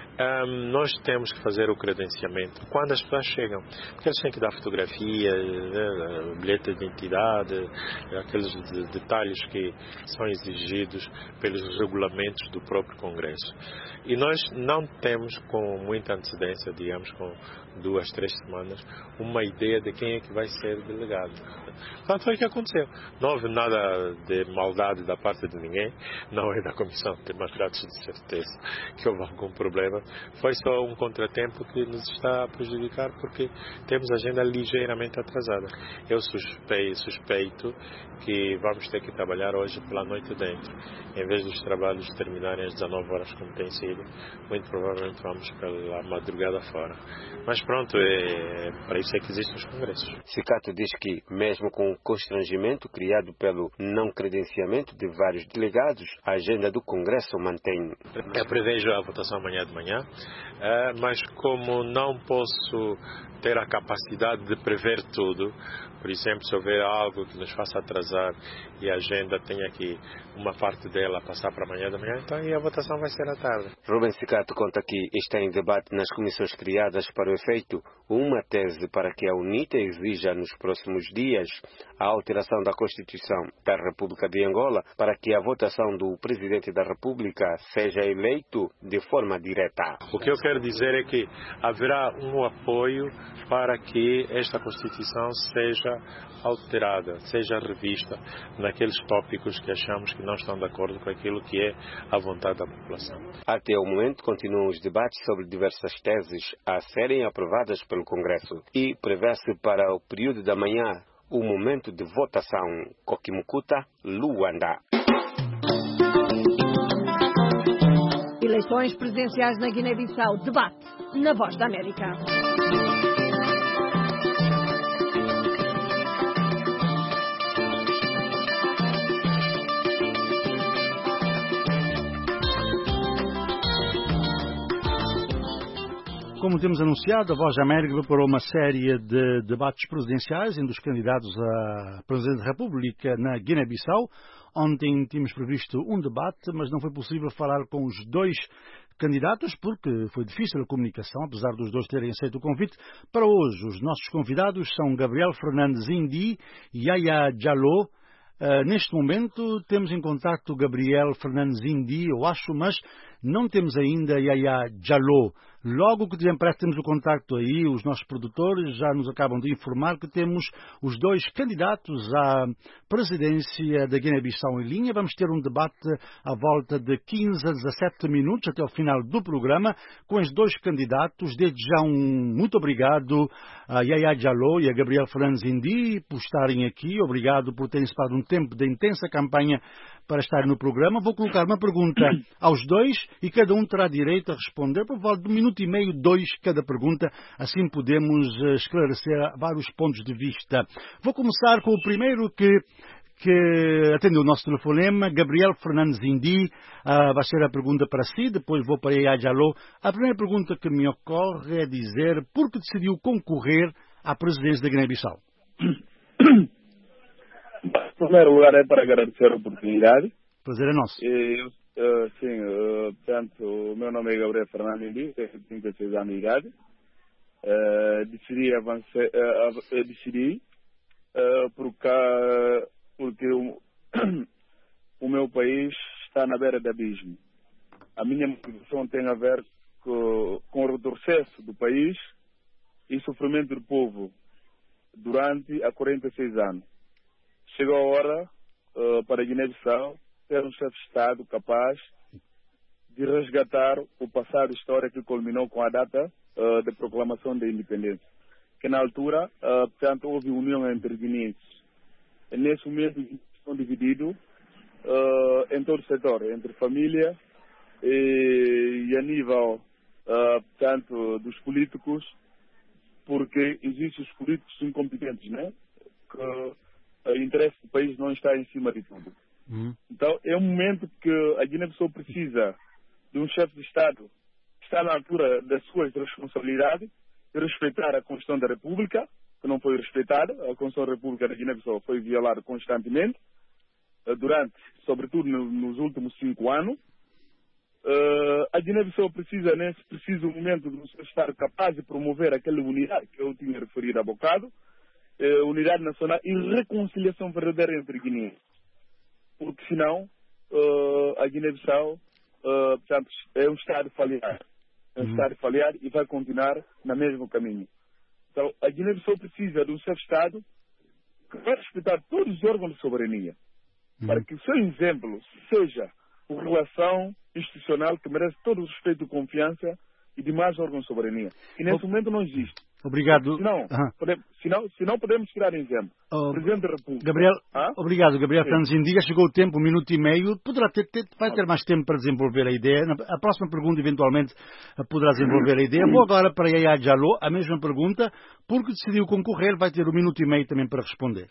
Um, nós temos que fazer o credenciamento quando as pessoas chegam, porque eles têm que dar fotografia, né, bilhete de identidade, aqueles de, detalhes que são exigidos pelos regulamentos do próprio Congresso. E nós não temos com muita antecedência, digamos com duas, três semanas, uma ideia de quem é que vai ser delegado. Portanto, foi o que aconteceu. Não houve nada de maldade da parte de ninguém, não é da Comissão de Mandatos de certeza que houve algum problema. Foi só um contratempo que nos está a prejudicar porque temos a agenda ligeiramente atrasada. Eu suspeito, suspeito que vamos ter que trabalhar hoje pela noite dentro. Em vez dos trabalhos terminarem às dezanove horas como tem sido, muito provavelmente vamos pela madrugada fora. Mas pronto, é, para isso é que existem os congressos. Sicato diz que, mesmo com o constrangimento criado pelo não credenciamento de vários delegados, a agenda do Congresso mantém. Eu prevejo a votação amanhã de manhã, mas como não posso ter a capacidade de prever tudo, por exemplo, se houver algo que nos faça atrasar e a agenda tenha que uma parte dela passar para amanhã da manhã, então aí a votação vai ser à tarde. Rubem Sicato conta que está em debate nas comissões criadas para o efeito uma tese para que a UNITA exija nos próximos dias a alteração da Constituição da República de Angola para que a votação do Presidente da República seja eleito de forma direta. O que eu quero dizer é que haverá um apoio para que esta Constituição seja alterada, seja revista naqueles tópicos que achamos que não estão de acordo com aquilo que é a vontade da população. Até o momento continuam os debates sobre diversas teses a serem aprovadas pelo Congresso e prevê-se para o período da manhã o momento de votação. Coque Mocuta, Luanda. Eleições presidenciais na Guiné-Bissau. Debate na Voz da América. Como temos anunciado, a Voz da América preparou uma série de debates presidenciais entre os candidatos a Presidente da República na Guiné-Bissau. Ontem tínhamos previsto um debate, mas não foi possível falar com os dois candidatos porque foi difícil a comunicação, apesar dos dois terem aceito o convite. Para hoje, os nossos convidados são Gabriel Fernandes Indi e Yaya Diallo. Uh, neste momento temos em contacto Gabriel Fernandes Indi, eu acho, mas não temos ainda Yaya Diallo. Logo que temos o contacto aí, os nossos produtores já nos acabam de informar que temos os dois candidatos à presidência da Guiné-Bissau em linha. Vamos ter um debate à volta de quinze a dezassete minutos até o final do programa com os dois candidatos. Desde já um muito obrigado a Yaya Diallo e a Gabriel Fernandes Indi por estarem aqui. Obrigado por terem se dado um tempo de intensa campanha para estar no programa. Vou colocar uma pergunta aos dois e cada um terá direito a responder por volta de um minuto e meio, dois cada pergunta. Assim podemos esclarecer vários pontos de vista. Vou começar com o primeiro que... que atendeu o nosso telefonema, Gabriel Fernandes Indi. Uh, vai ser a pergunta para si, depois vou para Yaya Diallo. A primeira pergunta que me ocorre é dizer por que decidiu concorrer à presidência da Guiné-Bissau? Em primeiro lugar é para agradecer a oportunidade. Prazer é nosso. E, uh, sim, uh, portanto, o meu nome é Gabriel Fernandes Indi, tenho trinta e seis anos de idade. Uh, decidi avançar, uh, decidi uh, porque porque o, o meu país está na beira do abismo. A minha motivação tem a ver com, com o retrocesso do país e o sofrimento do povo durante há quarenta e seis anos. Chegou a hora uh, para a Guiné-Bissau ter um chefe de Estado capaz de resgatar o passado histórico que culminou com a data uh, da proclamação da independência. Que na altura, uh, portanto, houve união entre guineenses. Nesse momento estão divididos uh, em todo o setor, entre família e, e a nível, uh, portanto, dos políticos, porque existem os políticos incompetentes, né? Que o interesse do país não está em cima de tudo. Uhum. Então, é um momento que a Guiné-Bissau precisa de um chefe de Estado que está na altura das suas responsabilidades e respeitar a Constituição da República, que não foi respeitada. A Constituição da República da Guiné-Bissau foi violada constantemente, durante, sobretudo nos últimos cinco anos. A Guiné-Bissau precisa, nesse preciso momento, de estar capaz de promover aquela unidade que eu tinha referido há bocado, unidade nacional e reconciliação verdadeira entre Guiné. Porque senão, a Guiné-Bissau, portanto, é um Estado falhado. É um uhum. Estado falhado e vai continuar no mesmo caminho. Então, a Guiné-Bissau precisa de um chefe de Estado que vai respeitar todos os órgãos de soberania, uhum. para que o seu exemplo seja uma relação institucional que merece todo o respeito e confiança e demais órgãos de soberania. E nesse oh. momento não existe. Obrigado. Se não, uhum. podemos, se não, se não podemos tirar exemplo. Oh. Presidente da República. Gabriel, ah? Obrigado, Gabriel Fernandes Indi. Chegou o tempo, um minuto e meio. Poderá ter, ter, vai ter mais tempo para desenvolver a ideia. A próxima pergunta, eventualmente, poderá desenvolver a ideia. Vou agora para Yaya Diallo, a mesma pergunta. Porque decidiu concorrer, vai ter um minuto e meio também para responder.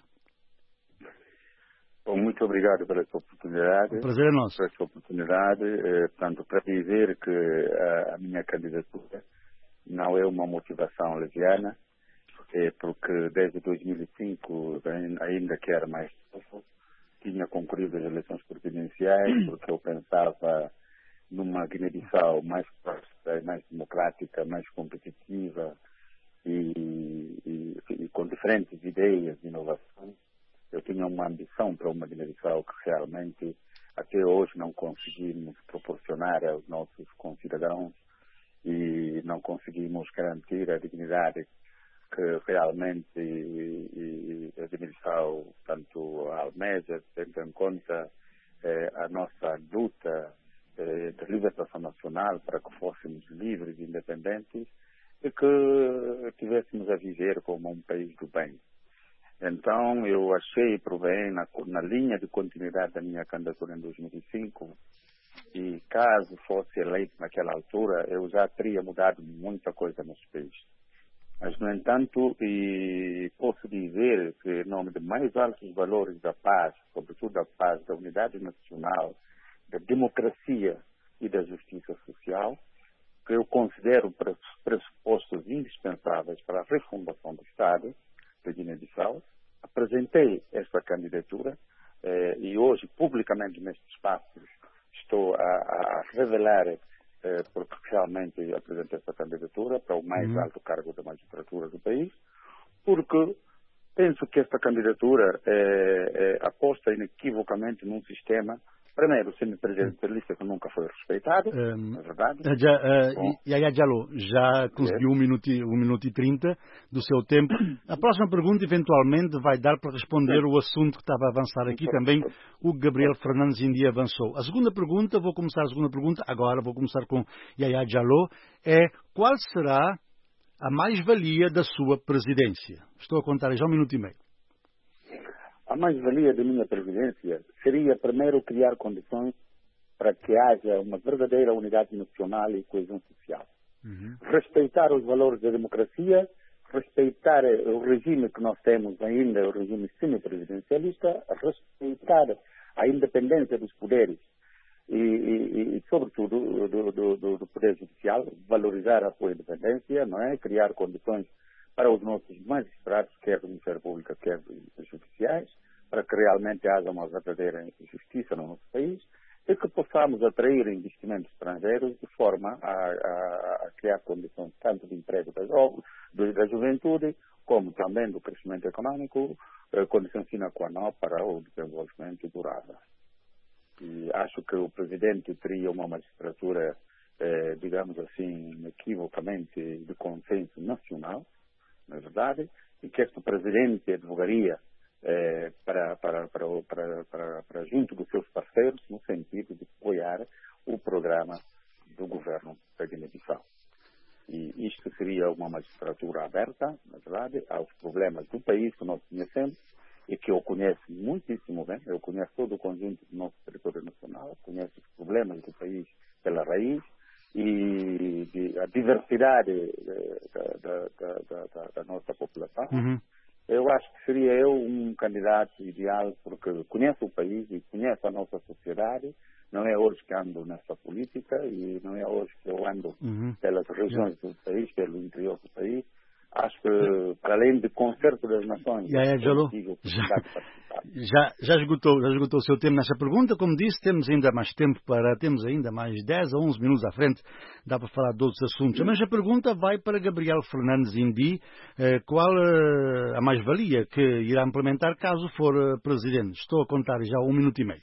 Bom, muito obrigado pela sua oportunidade. O prazer é nosso. Pela sua oportunidade. Eh, portanto, para dizer que a, a minha candidatura não é uma motivação leviana, é porque desde dois mil e cinco, ainda que era mais novo, tinha concorrido às eleições presidenciais, porque eu pensava numa Guiné-Bissau mais próspera, mais democrática, mais competitiva e, e, e com diferentes ideias de inovação. Eu tinha uma ambição para uma Guiné-Bissau que realmente até hoje não conseguimos proporcionar aos nossos concidadãos e não conseguimos garantir a dignidade que realmente e, e a Guiné-Bissau tanto almeja, tendo em conta eh, a nossa luta eh, de libertação nacional para que fôssemos livres e independentes e que tivéssemos a viver como um país do bem. Então, eu achei por bem, na, na linha de continuidade da minha candidatura em dois mil e cinco, e caso fosse eleito naquela altura, eu já teria mudado muita coisa nos país. Mas, no entanto, e posso dizer que, em nome de mais altos valores da paz, sobretudo da paz, da unidade nacional, da democracia e da justiça social, que eu considero pressupostos indispensáveis para a refundação do Estado de Guiné-Bissau, apresentei esta candidatura eh, e hoje, publicamente, neste espaço, estou a, a revelar eh, porque realmente apresentei esta candidatura para o mais uhum. alto cargo da magistratura do país, porque penso que esta candidatura eh, eh, aposta inequivocamente num sistema. Primeiro, o semipresidencialista que nunca foi respeitado, um, é verdade. Já, uh, Yaya Diallo, já conseguiu é. um, minuto e, um minuto e trinta do seu tempo. A próxima pergunta, eventualmente, vai dar para responder é. o assunto que estava a avançar aqui. Também o Gabriel Fernandes Indi avançou. A segunda pergunta, vou começar a segunda pergunta, agora vou começar com Yaya Diallo, é qual será a mais-valia da sua presidência? Estou a contar já um minuto e meio. A mais-valia da minha presidência seria, primeiro, criar condições para que haja uma verdadeira unidade nacional e coesão social. Uhum. Respeitar os valores da democracia, respeitar o regime que nós temos ainda, o regime semipresidencialista, respeitar a independência dos poderes e, e, e sobretudo, do, do, do, do poder judicial, valorizar a sua independência, não é? Criar condições para os nossos magistrados, quer do Ministério Público, quer dos judiciais, para que realmente haja uma verdadeira justiça no nosso país e que possamos atrair investimentos estrangeiros de forma a, a, a criar condições tanto de emprego da, da juventude, como também do crescimento econômico, eh, condições sine qua non para o desenvolvimento durável. E acho que o Presidente teria uma magistratura, eh, digamos assim, inequivocamente de consenso nacional, na verdade, e que este Presidente advogaria Eh, para, para, para, para, para, para junto dos seus parceiros, no sentido de apoiar o programa do governo da Guiné-Bissau. E isto seria uma magistratura aberta, na verdade, aos problemas do país que nós conhecemos e que eu conheço muitíssimo bem. Eu conheço todo o conjunto do nosso território nacional, conheço os problemas do país pela raiz e de, a diversidade da, da, da, da, da nossa população. Uhum. Eu acho que seria eu um candidato ideal, porque conheço o país e conheço a nossa sociedade. Não é hoje que ando nessa política e não é hoje que eu ando uhum. pelas regiões yeah. do país, pelo interior do país. Acho que, para além de concerto das nações, yeah, yeah, já, já, já, esgotou, já esgotou o seu tempo nessa pergunta. Como disse, temos ainda mais tempo para, temos ainda mais dez a onze minutos à frente, dá para falar de outros assuntos. Mas a pergunta vai para Gabriel Fernandes Indi, eh, qual eh, a mais-valia que irá implementar caso for eh, presidente? Estou a contar já um minuto e meio.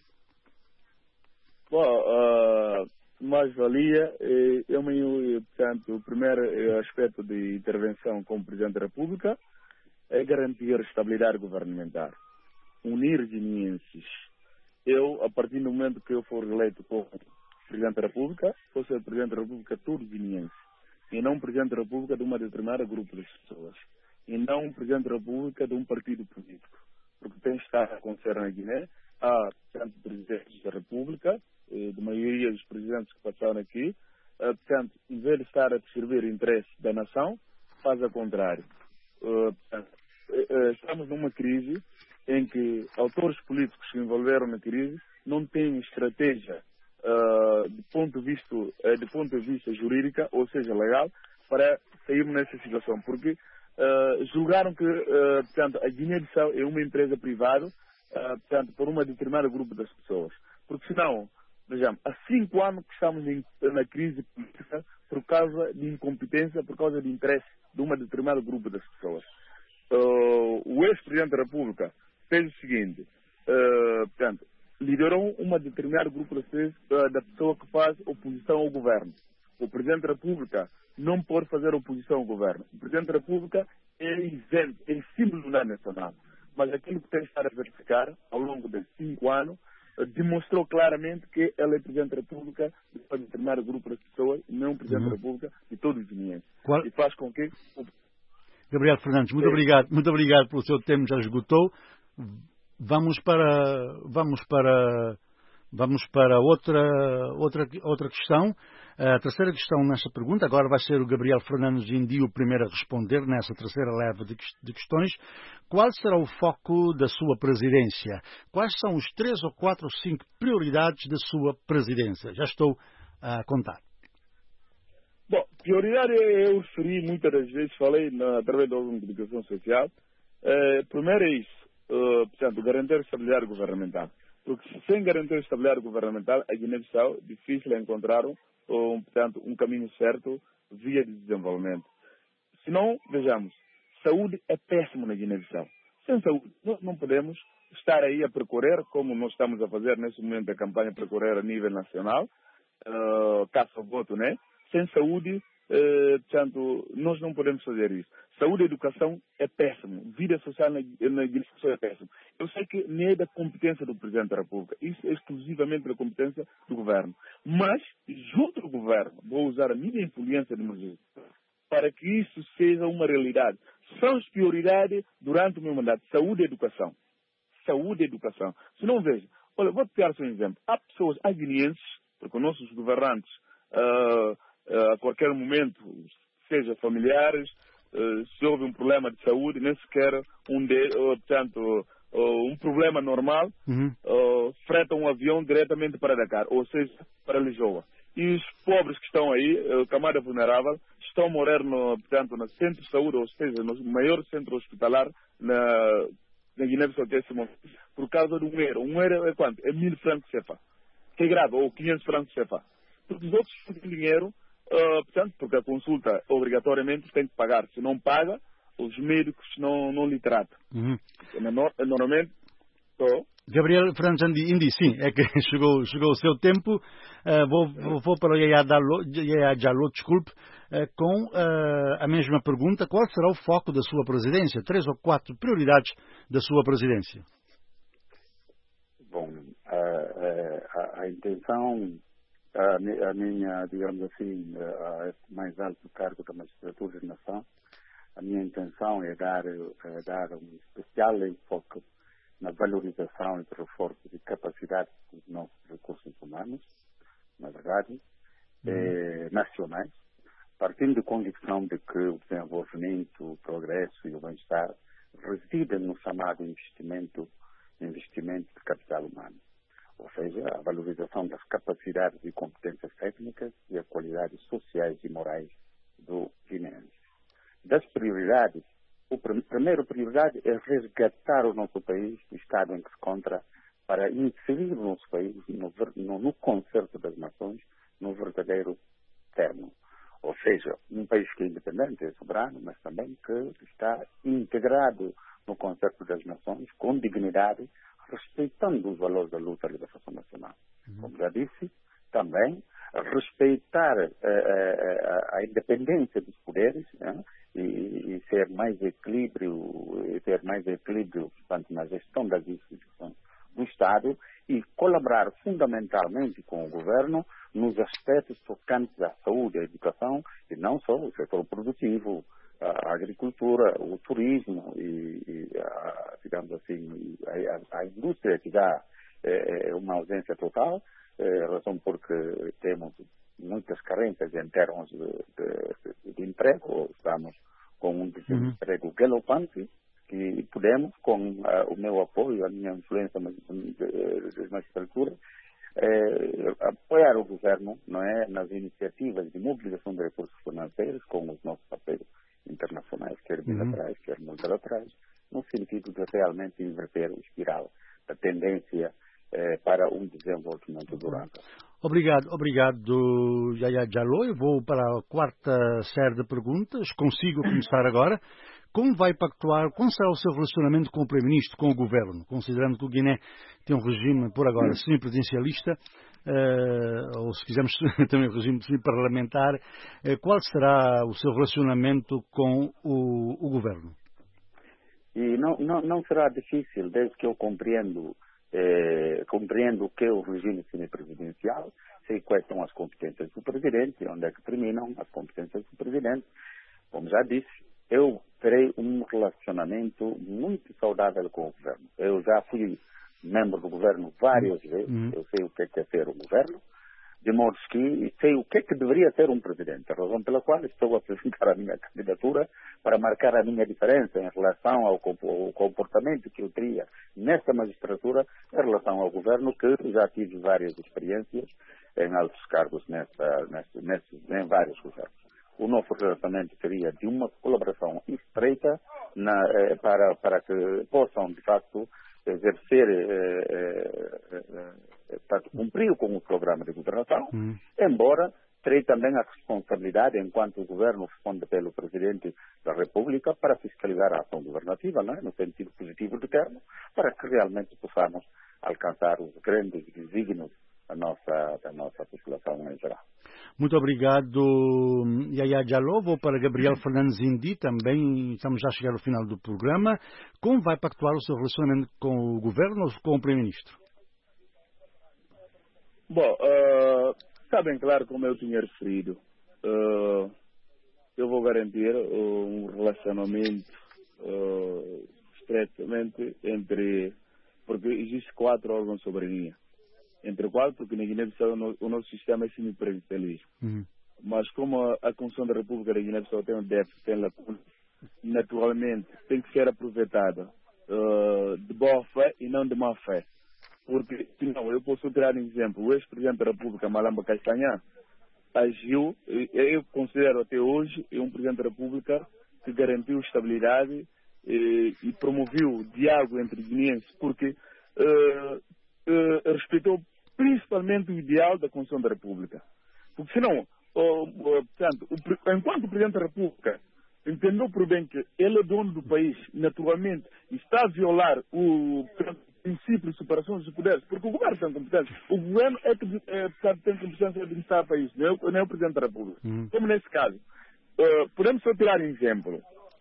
Bom, uh, mais-valia, eu me, portanto, o primeiro aspecto de intervenção como Presidente da República é garantir a estabilidade governamental, unir guineenses. Eu, a partir do momento que eu for eleito como Presidente da República, vou ser Presidente da República todo guineense, e não Presidente da República de uma determinada grupo de pessoas, e não Presidente da República de um partido político, porque tem que estar a acontecer na Guiné. Há, portanto, Presidentes da República, de maioria dos presidentes que passaram aqui, portanto, em vez de estar a servir o interesse da nação, faz ao contrário. Portanto, estamos numa crise em que autores políticos que se envolveram na crise não têm estratégia uh, de ponto de vista, uh, de ponto de vista jurídica, ou seja, legal, para sairmos nessa situação, porque uh, julgaram que uh, portanto, a Guiné-Bissau é uma empresa privada, uh, portanto, por um determinado grupo das pessoas, porque senão, vejamos, há cinco anos que estamos em, na crise política por causa de incompetência, por causa de interesse de um determinado grupo das pessoas. Uh, o ex-presidente da República fez o seguinte, uh, portanto, liderou um determinado grupo de, uh, da pessoa que faz oposição ao governo. O Presidente da República não pode fazer oposição ao governo. O Presidente da República é isento, é símbolo nacional. Mas aquilo que tem que estar a verificar ao longo de cinco anos demonstrou claramente que ela é Presidente da República de um determinado grupo de pessoas e não Presidente uhum. da República de todos os guineenses. E faz com que... Gabriel Fernandes, muito é. obrigado, muito obrigado pelo seu tempo, já esgotou. Vamos para, vamos para, vamos para outra, outra, outra questão. A terceira questão nesta pergunta, agora vai ser o Gabriel Fernandes Indi o primeiro a responder nessa terceira leva de, de questões. Qual será o foco da sua presidência? Quais são os três ou quatro ou cinco prioridades da sua presidência? Já estou a contar. Bom, prioridade eu referi muitas das vezes, falei na, através da comunicação social. Eh, primeiro é isso, eh, portanto, garantir a estabilidade governamental. Porque sem garantir a estabilidade governamental, a Guiné-Bissau é difícil encontrar um, um, portanto, um caminho certo via de desenvolvimento. Se não, vejamos, saúde é péssimo na Guiné-Bissau. Sem saúde, nós não podemos estar aí a percorrer, como nós estamos a fazer neste momento da campanha, percorrer a nível nacional, uh, caça ao voto, né? Sem saúde, uh, portanto, nós não podemos fazer isso. Saúde e educação é péssimo. Vida social na, na Guiné-Bissau é péssimo. Eu sei que nem é da competência do Presidente da República. Isso é exclusivamente da competência do Governo. Mas, junto ao Governo, vou usar a minha influência de emergência para que isso seja uma realidade. São as prioridades durante o meu mandato. Saúde e educação. saúde e educação. Se não, veja, olha, vou te dar um exemplo. Há pessoas, há guineenses, porque nossos governantes, uh, uh, a qualquer momento, seja familiares, uh, se houve um problema de saúde, nem sequer um, de, uh, portanto, uh, um problema normal, uhum. uh, fretam um avião diretamente para Dakar, ou seja, para Lisboa. E os pobres que estão aí, uh, camada vulnerável, estão a morrer no, portanto, no centro de saúde, ou seja, no maior centro hospitalar na, na Guiné-Bissau desse momento, por causa de um euro. Um euro é quanto? É mil francos C F A. Que é grave, ou quinhentos francos C F A. Porque os outros não têm dinheiro, uh, portanto, porque a consulta obrigatoriamente tem que pagar. Se não paga, os médicos não, não lhe tratam. Uhum. Normalmente, estou... Gabriel Fernandes Indi, sim, é que chegou, chegou o seu tempo. Uh, vou, vou, vou para o Yaya Diallo, desculpe, uh, com uh, a mesma pergunta. Qual será o foco da sua presidência? Três ou quatro prioridades da sua presidência? Bom, a, a, a intenção, a, a minha, digamos assim, a, a mais alto cargo da magistratura de nação, a minha intenção é dar, é dar um especial enfoque na valorização e reforço de capacidade dos nossos recursos humanos, na verdade, uhum. eh, nacionais, partindo de convicção de que o desenvolvimento, o progresso e o bem-estar residem no chamado investimento, investimento de capital humano, ou seja, a valorização das capacidades e competências técnicas e as qualidades sociais e morais do guineense. Das prioridades, a primeira prioridade é resgatar o nosso país do estado em que se encontra para inserir o nosso país no, no, no concerto das nações, no verdadeiro termo. Ou seja, um país que é independente, é soberano, mas também que está integrado no concerto das nações, com dignidade, respeitando os valores da luta à libertação nacional. Uhum. Como já disse, também respeitar eh, eh, a independência dos poderes, né? e, e ser mais equilíbrio, e ter mais equilíbrio, portanto, na gestão das instituições do Estado e colaborar fundamentalmente com o governo nos aspectos tocantes à saúde, à educação e não só o setor produtivo, a agricultura, o turismo e, e a, digamos assim, a, a indústria que dá é, uma ausência total, é, razão porque temos muitas carências em termos de, de, de emprego, estamos com um desemprego galopante, que podemos, com uh, o meu apoio, a minha influência na magistratura, eh, apoiar o governo, não é, nas iniciativas de mobilização de recursos financeiros com os nossos parceiros internacionais, quer bilaterais, quer multilaterais, no sentido de realmente inverter o espiral da tendência eh, para um desenvolvimento durável. Obrigado, obrigado, Yaya Diallo. Eu vou para a quarta série de perguntas. Consigo começar agora. Como vai pactuar, como será o seu relacionamento com o Primeiro-Ministro, com o Governo, considerando que o Guiné tem um regime, por agora, semi-presidencialista, uh, ou se quisermos também um regime semi-parlamentar, uh, qual será o seu relacionamento com o, o Governo? E não, não, não será difícil, desde que eu compreendo, eh, compreendo o que é o regime semi-presidencial, sei quais são as competências do Presidente, onde é que terminam as competências do Presidente. Como já disse, eu terei um relacionamento muito saudável com o governo. Eu já fui membro do governo várias vezes, uhum. eu sei o que é, que é ser um governo, de modo que sei o que é que deveria ser um presidente, a razão pela qual estou a apresentar a minha candidatura para marcar a minha diferença em relação ao comportamento que eu teria nesta magistratura em relação ao governo, que já tive várias experiências em altos cargos nessa, nessa, nessa, em vários governos. O nosso relacionamento seria de uma colaboração estreita na, eh, para, para que possam, de facto, exercer, eh, eh, eh, para cumprir com o programa de governação, uhum. embora terei também a responsabilidade, enquanto o governo responde pelo Presidente da República, para fiscalizar a ação governativa, né, no sentido positivo do termo, para que realmente possamos alcançar os grandes desígnios da nossa, da nossa população em geral. Muito obrigado, Yaya Diallo. Vou para Gabriel Fernandes Indi, também estamos já a chegar ao final do programa. Como vai pactuar o seu relacionamento com o Governo ou com o Primeiro-Ministro? Bom, uh, está bem claro, como eu tinha referido, uh, eu vou garantir uh, um relacionamento uh, estreitamente entre porque existe quatro órgãos de soberania. Entre quatro, porque na Guiné-Bissau o nosso sistema é semipresidencialismo. Uhum. Mas como a, a Constituição da República da Guiné-Bissau tem um déficit, tem lacuna, naturalmente tem que ser aproveitada uh, de boa fé e não de má fé. Porque, senão, eu posso tirar um exemplo. O ex-presidente da República, Malamba Castanhã, agiu, eu considero até hoje, é um presidente da República que garantiu estabilidade e, e promoveu o diálogo entre guineenses, porque uh, uh, respeitou principalmente o ideal da Constituição da República. Porque senão, uh, uh, portanto, o, enquanto o Presidente da República entendeu por bem que ele é dono do país, naturalmente, está a violar o princípio de separação dos poderes, porque o governo tem competência. O governo é que é, portanto, tem competência de administrar o país, não é, o, não é o Presidente da República. Uhum. Como nesse caso. Uh, podemos só tirar um exemplo.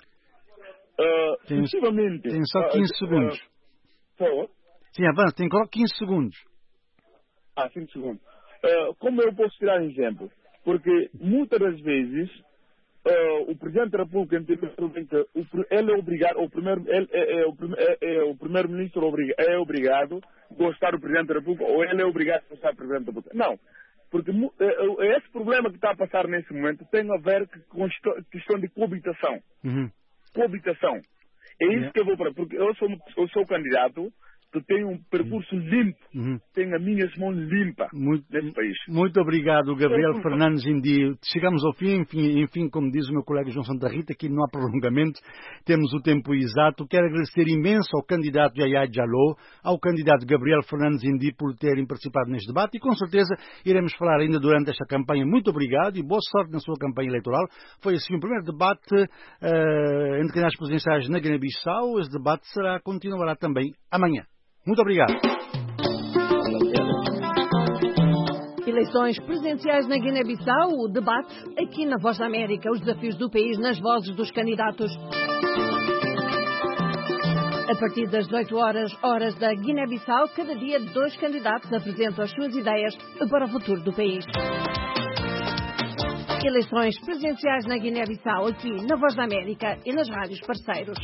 Uh, tem, tem só quinze uh, segundos. Uh, Sim, avança, tem quinze segundos. Ah, cinco segundos. Uh, como eu posso tirar um exemplo? Porque muitas das vezes uh, o Presidente da República entendeu que ele é obrigado, o primeiro, ele, é, é, o, é, é, o Primeiro-Ministro é obrigado a gostar do Presidente da República ou ele é obrigado a gostar do Presidente da República. Não. Porque é, esse problema que está a passar nesse momento tem a ver com questão de coabitação. Uhum. Coabitação. É isso yeah. que eu vou para. Porque eu sou, eu sou candidato que tem um percurso limpo, uhum. tem as minhas mãos limpas muito, nesse país. Muito obrigado, Gabriel Fernandes Indi. Chegamos ao fim, enfim, enfim, como diz o meu colega João Santa Rita, aqui não há prolongamento, temos o tempo exato. Quero agradecer imenso ao candidato Yaya Diallo, ao candidato Gabriel Fernandes Indi por terem participado neste debate e com certeza iremos falar ainda durante esta campanha. Muito obrigado e boa sorte na sua campanha eleitoral. Foi assim o primeiro debate uh, entre candidatos presidenciais na Guiné-Bissau. Esse debate será, continuará também amanhã. Muito obrigado. Eleições presidenciais na Guiné-Bissau, o debate aqui na Voz da América, os desafios do país nas vozes dos candidatos. A partir das dezoito horas, horas da Guiné-Bissau, cada dia dois candidatos apresentam as suas ideias para o futuro do país. Eleições presidenciais na Guiné-Bissau, aqui na Voz da América e nas rádios parceiros.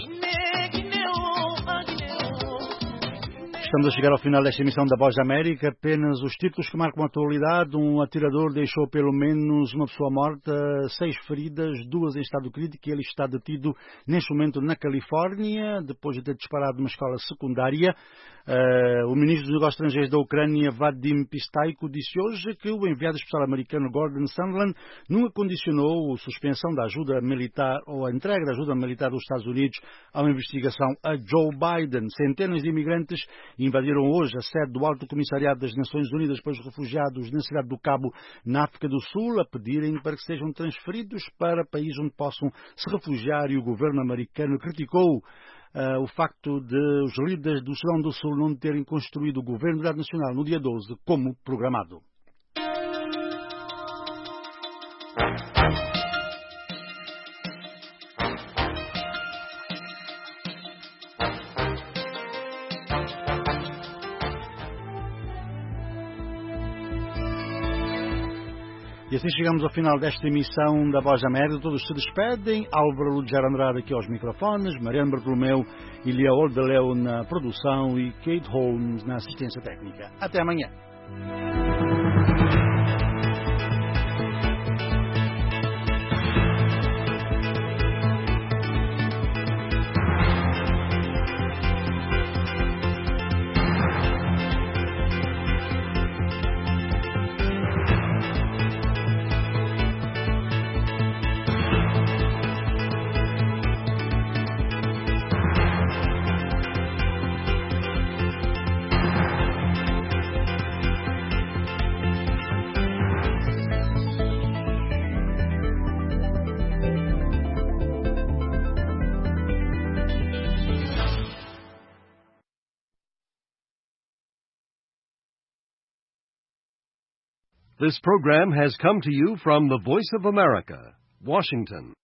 Estamos a chegar ao final desta emissão da Voz da América. Apenas os títulos que marcam a atualidade. Um atirador deixou pelo menos uma pessoa morta, seis feridas, duas em estado crítico. Ele está detido neste momento na Califórnia, depois de ter disparado numa escola secundária. Uh, o ministro dos Negócios Estrangeiros da Ucrânia, Vadim Pistaiko, disse hoje que o enviado especial americano Gordon Sondland nunca condicionou a suspensão da ajuda militar ou a entrega da ajuda militar dos Estados Unidos a uma investigação a Joe Biden. Centenas de imigrantes invadiram hoje a sede do Alto Comissariado das Nações Unidas para os Refugiados na cidade do Cabo, na África do Sul, a pedirem para que sejam transferidos para países onde possam se refugiar, e o governo americano criticou Uh, o facto de os líderes do Sudão do Sul não terem construído o governo de unidade nacional no dia doze, como programado. E assim chegamos ao final desta emissão da Voz da América. Todos se despedem. Álvaro Lujar Andrade aqui aos microfones, Mariano Bartolomeu e Lia Oldeleu na produção e Kate Holmes na assistência técnica. Até amanhã. This program has come to you from the Voice of America, Washington.